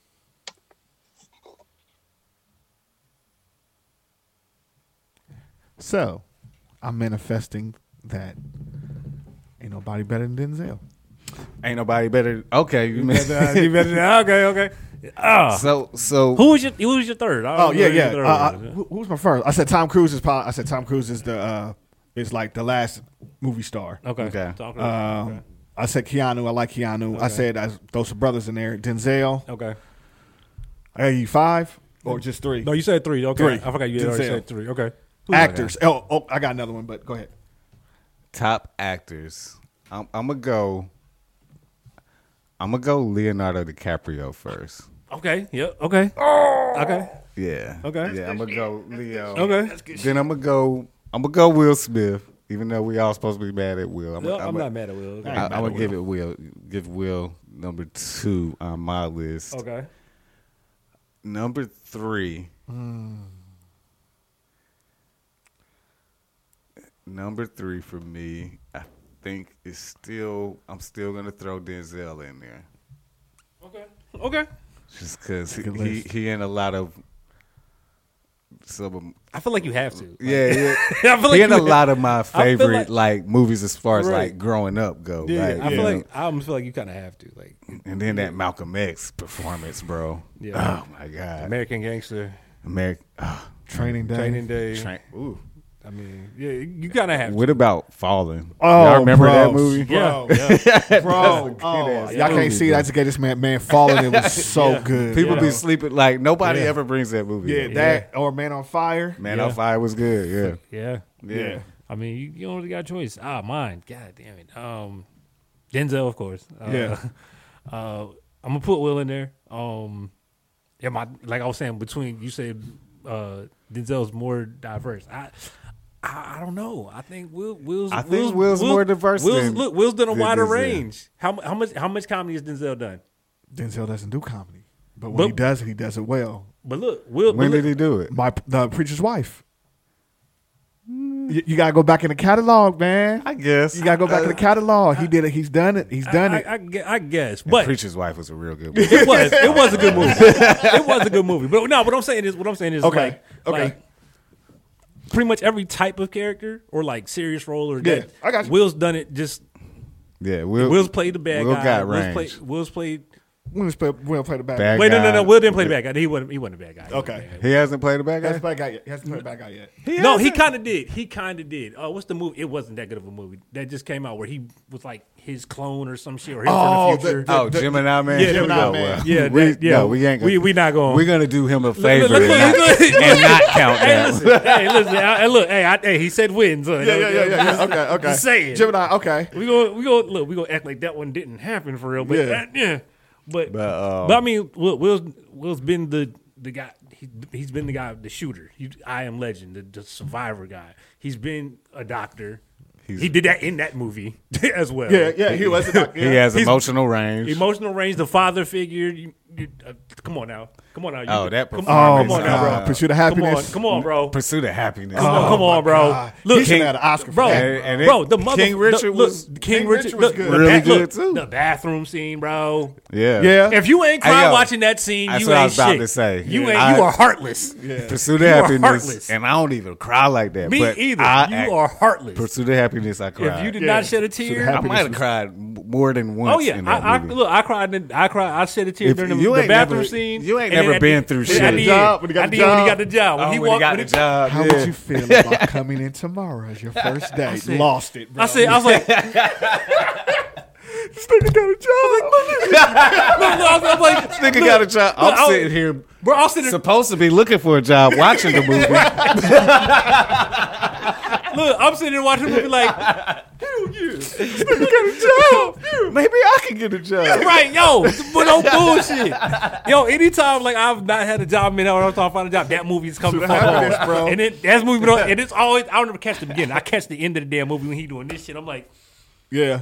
So, I'm manifesting that ain't nobody better than Denzel. Ain't nobody better. Okay, you mean Okay. so Who was your third? I Oh don't yeah, know yeah. your third. Who's my first? I said Tom Cruise is probably. I said Tom Cruise is the is like the last movie star. Okay. Okay. Talk about it. I said Keanu. I like Keanu. I said those are brothers in there. Denzel. Okay. Are you 5 or just 3? No, you said 3. Okay. 3. I forgot you had already Denzel. said 3. Okay. Actors. Oh, I got another one, but go ahead. top actors. I'm gonna go Leonardo DiCaprio first. Okay. Yep. Okay. Okay. Yeah. Okay. Yeah, I'm gonna go Leo. Okay. Then I'm gonna go Will Smith, even though we all supposed to be mad at Will. No, I'm not mad at Will. Okay. I'm gonna give Will number 2 on my list. Okay. Number 3. Number 3 for me, I think I'm still gonna throw Denzel in there. Okay. Just because Good he list. in a lot of some. I feel like you have to. Yeah. I feel like He in you a lot of my feel favorite like- movies as far as Right. like growing up go. Yeah, like, I you feel know. like I almost feel like you kind of have to. Like And then that Malcolm X performance, bro. Yeah. Oh my God. American Gangster, American. Training Day. Training Day. Ooh. I mean, yeah, you kind of have to. What about Fallen? Oh, Y'all remember bro. that movie? Bro, Yeah. bro. Oh, y'all can't see that. I just get this man falling. It was so good. People Yeah. be sleeping like nobody Yeah. ever brings that movie. Yeah, up. that or Man on Fire. Man Yeah. on Fire was good. Yeah. Yeah. I mean, you only got a choice. Mine. God damn it. Denzel, of course. Yeah. I'm gonna put Will in there. Like I was saying, between you said Denzel's more diverse. I don't know. I think Will's more diverse than Will's done a wider Denzel. range. How much comedy has Denzel done? Denzel doesn't do comedy, but when he does it well. But look, Will. When did he do it? The Preacher's Wife. You gotta go back in the catalog, man. I guess. You gotta go back in the catalog. He did it. He's done it. He's done it. I guess, but Preacher's Wife was a real good movie. it was a good movie. It was a good movie. But no, what I'm saying is Okay. like pretty much every type of character or like serious role or Yeah, that. I got you. Will's done it. Just Yeah, Will's played the bad Will guy. got Will's range. played. We'll play the bad Bad guy. Wait, no. guy. Will didn't play the bad guy. He wasn't a bad guy. He wasn't Okay. a bad guy. He hasn't played a bad He hasn't guy. played the bad guy yet. He hasn't played the bad guy yet. No, he kind of did. He kind of did. What's the movie? It wasn't that good of a movie that just came out where he was like his clone or some shit or him from the future. Oh, Gemini Man. Yeah, Here we Gemini go. Man. Well, Yeah, we, that- yeah. no, we ain't. We not going. We're gonna do him a favor look, and not count that. Hey, he said wins. Yeah. Okay. Just saying. Gemini. Okay. We gonna act like that one didn't happen for real. But Yeah. But But I mean, Will's been the guy. He's been the guy, the shooter. I Am Legend, the survivor guy. He's been a doctor. He did that in that movie as well. Yeah. He was. he has emotional range. Emotional range, the father figure. Come on now. You that come performance. on now, bro. Pursuit of Happiness. Come on, bro. Pursuit of Happiness. Come on, bro. God. Look, He should have had an Oscar for bro, that. And bro, the mother, King Richard was King Richard was good. Really good, too. The bathroom scene, bro. Yeah. Yeah. If you ain't Hey, crying yo, watching that scene, that's you what ain't I was about shit. to say. You Yeah. ain't. You are heartless. Pursuit of You are Happiness, heartless. and I don't even cry like that. Me but either. I You are heartless. Pursuit of Happiness, I cried. If you did Yeah. not shed a Pursuit of tear, I Happiness might have was- cried more than once. oh yeah, in that I movie. look. I cried. I shed a tear If during you the ain't bathroom never- scene. you ain't and then never at been the- through then shit. I When did. he got the I did job. when he got the job. When Oh, he when he walked. got when the job. How yeah. would you feel about coming in tomorrow as your first day? said- Lost it, bro. I said, I was like, this nigga got a job. I was like, Nigga got a job. look, I'm sitting here bro, I was sitting. supposed to be looking for a job, watching the movie. Look, I'm sitting there watching the movie like, Maybe I can get a job. right, yo, but no bullshit. Yo, anytime like I've not had a job, man, or I'm trying to find a job, that movie's coming to fuck Happiness, on, bro. And it that's movie, and it's always I don't ever catch the beginning. I catch the end of the damn movie when he doing this shit. I'm like, Yeah.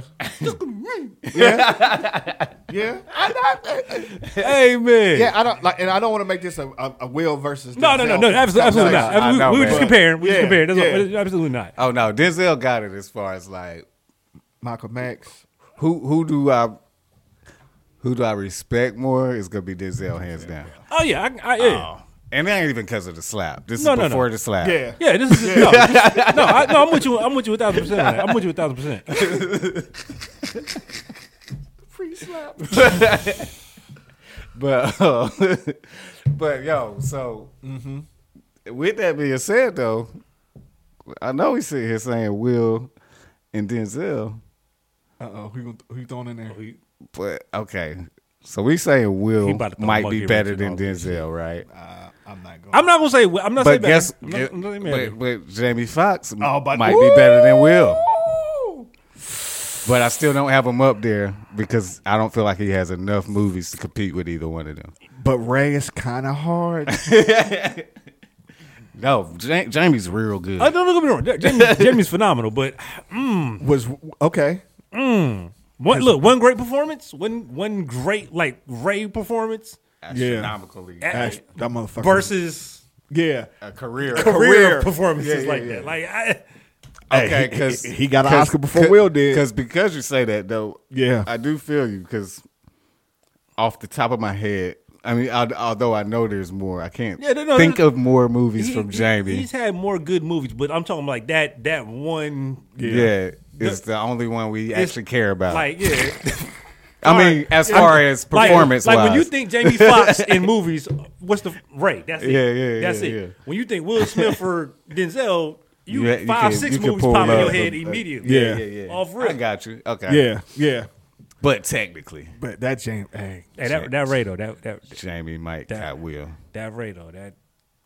Yeah. Yeah. hey man, Yeah, I don't like, and I don't want to make this a Will versus no, Denzel. absolutely not. I know, We were man. just comparing. We Yeah, just comparing. That's yeah. absolutely not. Oh no, Denzel got it as far as like Malcolm X. who do I respect more is gonna be Denzel hands down. Oh yeah, yeah. And that ain't even because of the slap. This No, is no, no. before the slap. Yeah. Yeah, this is I'm with you. I'm with you 1,000% on that. I'm with you 1,000%. Free slap. But yo, so with that being said though, I know we sit here saying Will and Denzel, Who throwing in there? but okay. So we saying Will He about to throw might Monkey be better Wrench than and all this Denzel, right? I'm not going. I'm not gonna say. I'm not saying. But guess, I'm not saying better. but Jamie Foxx but- might be better than Will. But I still don't have him up there because I don't feel like he has enough movies to compete with either one of them. But Ray is kind of hard. No, Jamie's real good. Don't get me wrong. Jamie's phenomenal, but Was okay. one great performance, one great like Ray performance Astronomically. That motherfucker. versus Yeah. A career. career performances Yeah, like yeah. that. Like Okay, because he got an Oscar before Will did. Because you say that though, Yeah. I do feel you. Because off the top of my head, I mean, although I know there's more, I can't think of more movies from Jamie. He's had more good movies, but I'm talking like that one. Yeah, it's the only one we actually care about. Like yeah. I mean, as far as performance like wise, when you think Jamie Foxx in movies, what's the Ray? That's it. Yeah, That's it. yeah. When you think Will Smith or Denzel, you can- 5-6 you can movies pull pop in up your a- head a- immediately. Yeah. Off rip. I got you. Okay, Yeah. but technically, But that James, hey. Hey, that Ray though, that Jamie might got Will. Ray though, that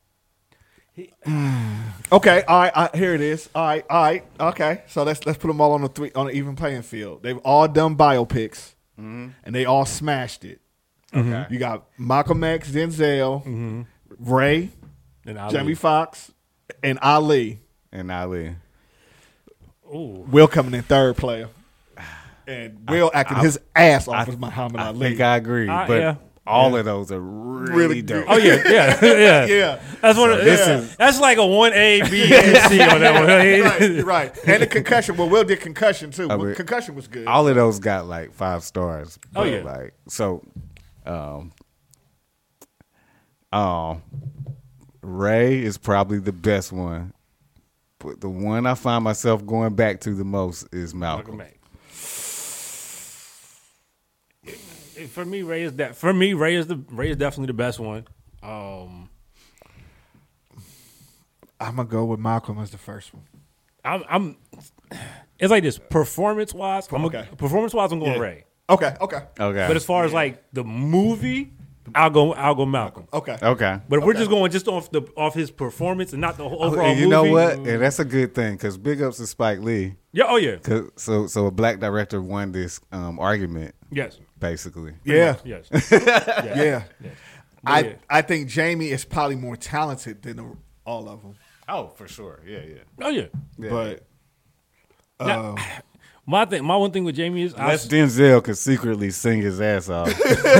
Okay, all right, here it is. All right, okay. So let's put them all on an even playing field. They've all done biopics, and they all smashed it. Okay. You got Malcolm X, Denzel, Ray, and Ali. Jamie Foxx, and Ali. And Ali. Will coming in third player, and Will acting his ass off as Muhammad I Ali. think I agree, but yeah. all of those are really dope. Oh yeah. Yeah, That's one. That's like a 1A, B, and C on that one. right. And the concussion. Well, Will did concussion too. mean, Concussion was good. All of those got like 5 stars. Oh, But, yeah. like so. Ray is probably the best one, but the one I find myself going back to the most is Malcolm. For me, Ray is that. For me, Ray is definitely the best one. I'm gonna go with Malcolm as the first one. I'm. It's like this performance wise. Okay. Performance wise, I'm going Yeah. Ray. Okay. Okay, But as far as like the movie, I'll go Malcolm. Okay. okay. But if we're just going just off his performance and not the whole overall And you movie. know what? And that's a good thing because big ups to Spike Lee. Yeah. Oh yeah. So a black director won this argument Yes. basically. Yeah. Yes. Yeah. Yeah. I think Jamie is probably more talented than all of them. Oh, for sure. Yeah. Oh yeah. But Now, My one thing with Jamie is Unless Denzel could secretly sing his ass off.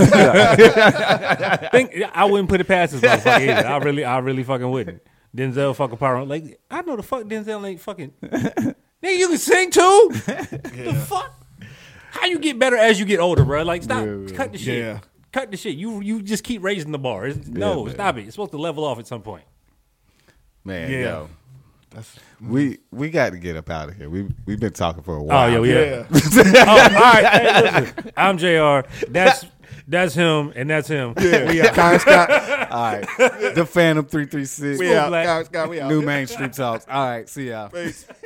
I wouldn't put it past this motherfucker either. I really fucking wouldn't. Denzel fucking power. Like, I know the fuck Denzel ain't fucking. Nigga, you can sing too? The fuck? How you get better as you get older, bro? Like, stop. Cut the shit. Yeah. Cut the shit. You just keep raising the bar. Stop it. It's supposed to level off at some point. Man, Yeah. yo. We got to get up out of here. We've been talking for a while. Oh, yeah. All right. Hey, listen. I'm JR. That's him, and that's him. Yeah. We out. Kyle Scott. All right. The Phantom 336. We out. Black. Kyle Scott, we out. New Mainstream Talks. All right. See y'all. Peace.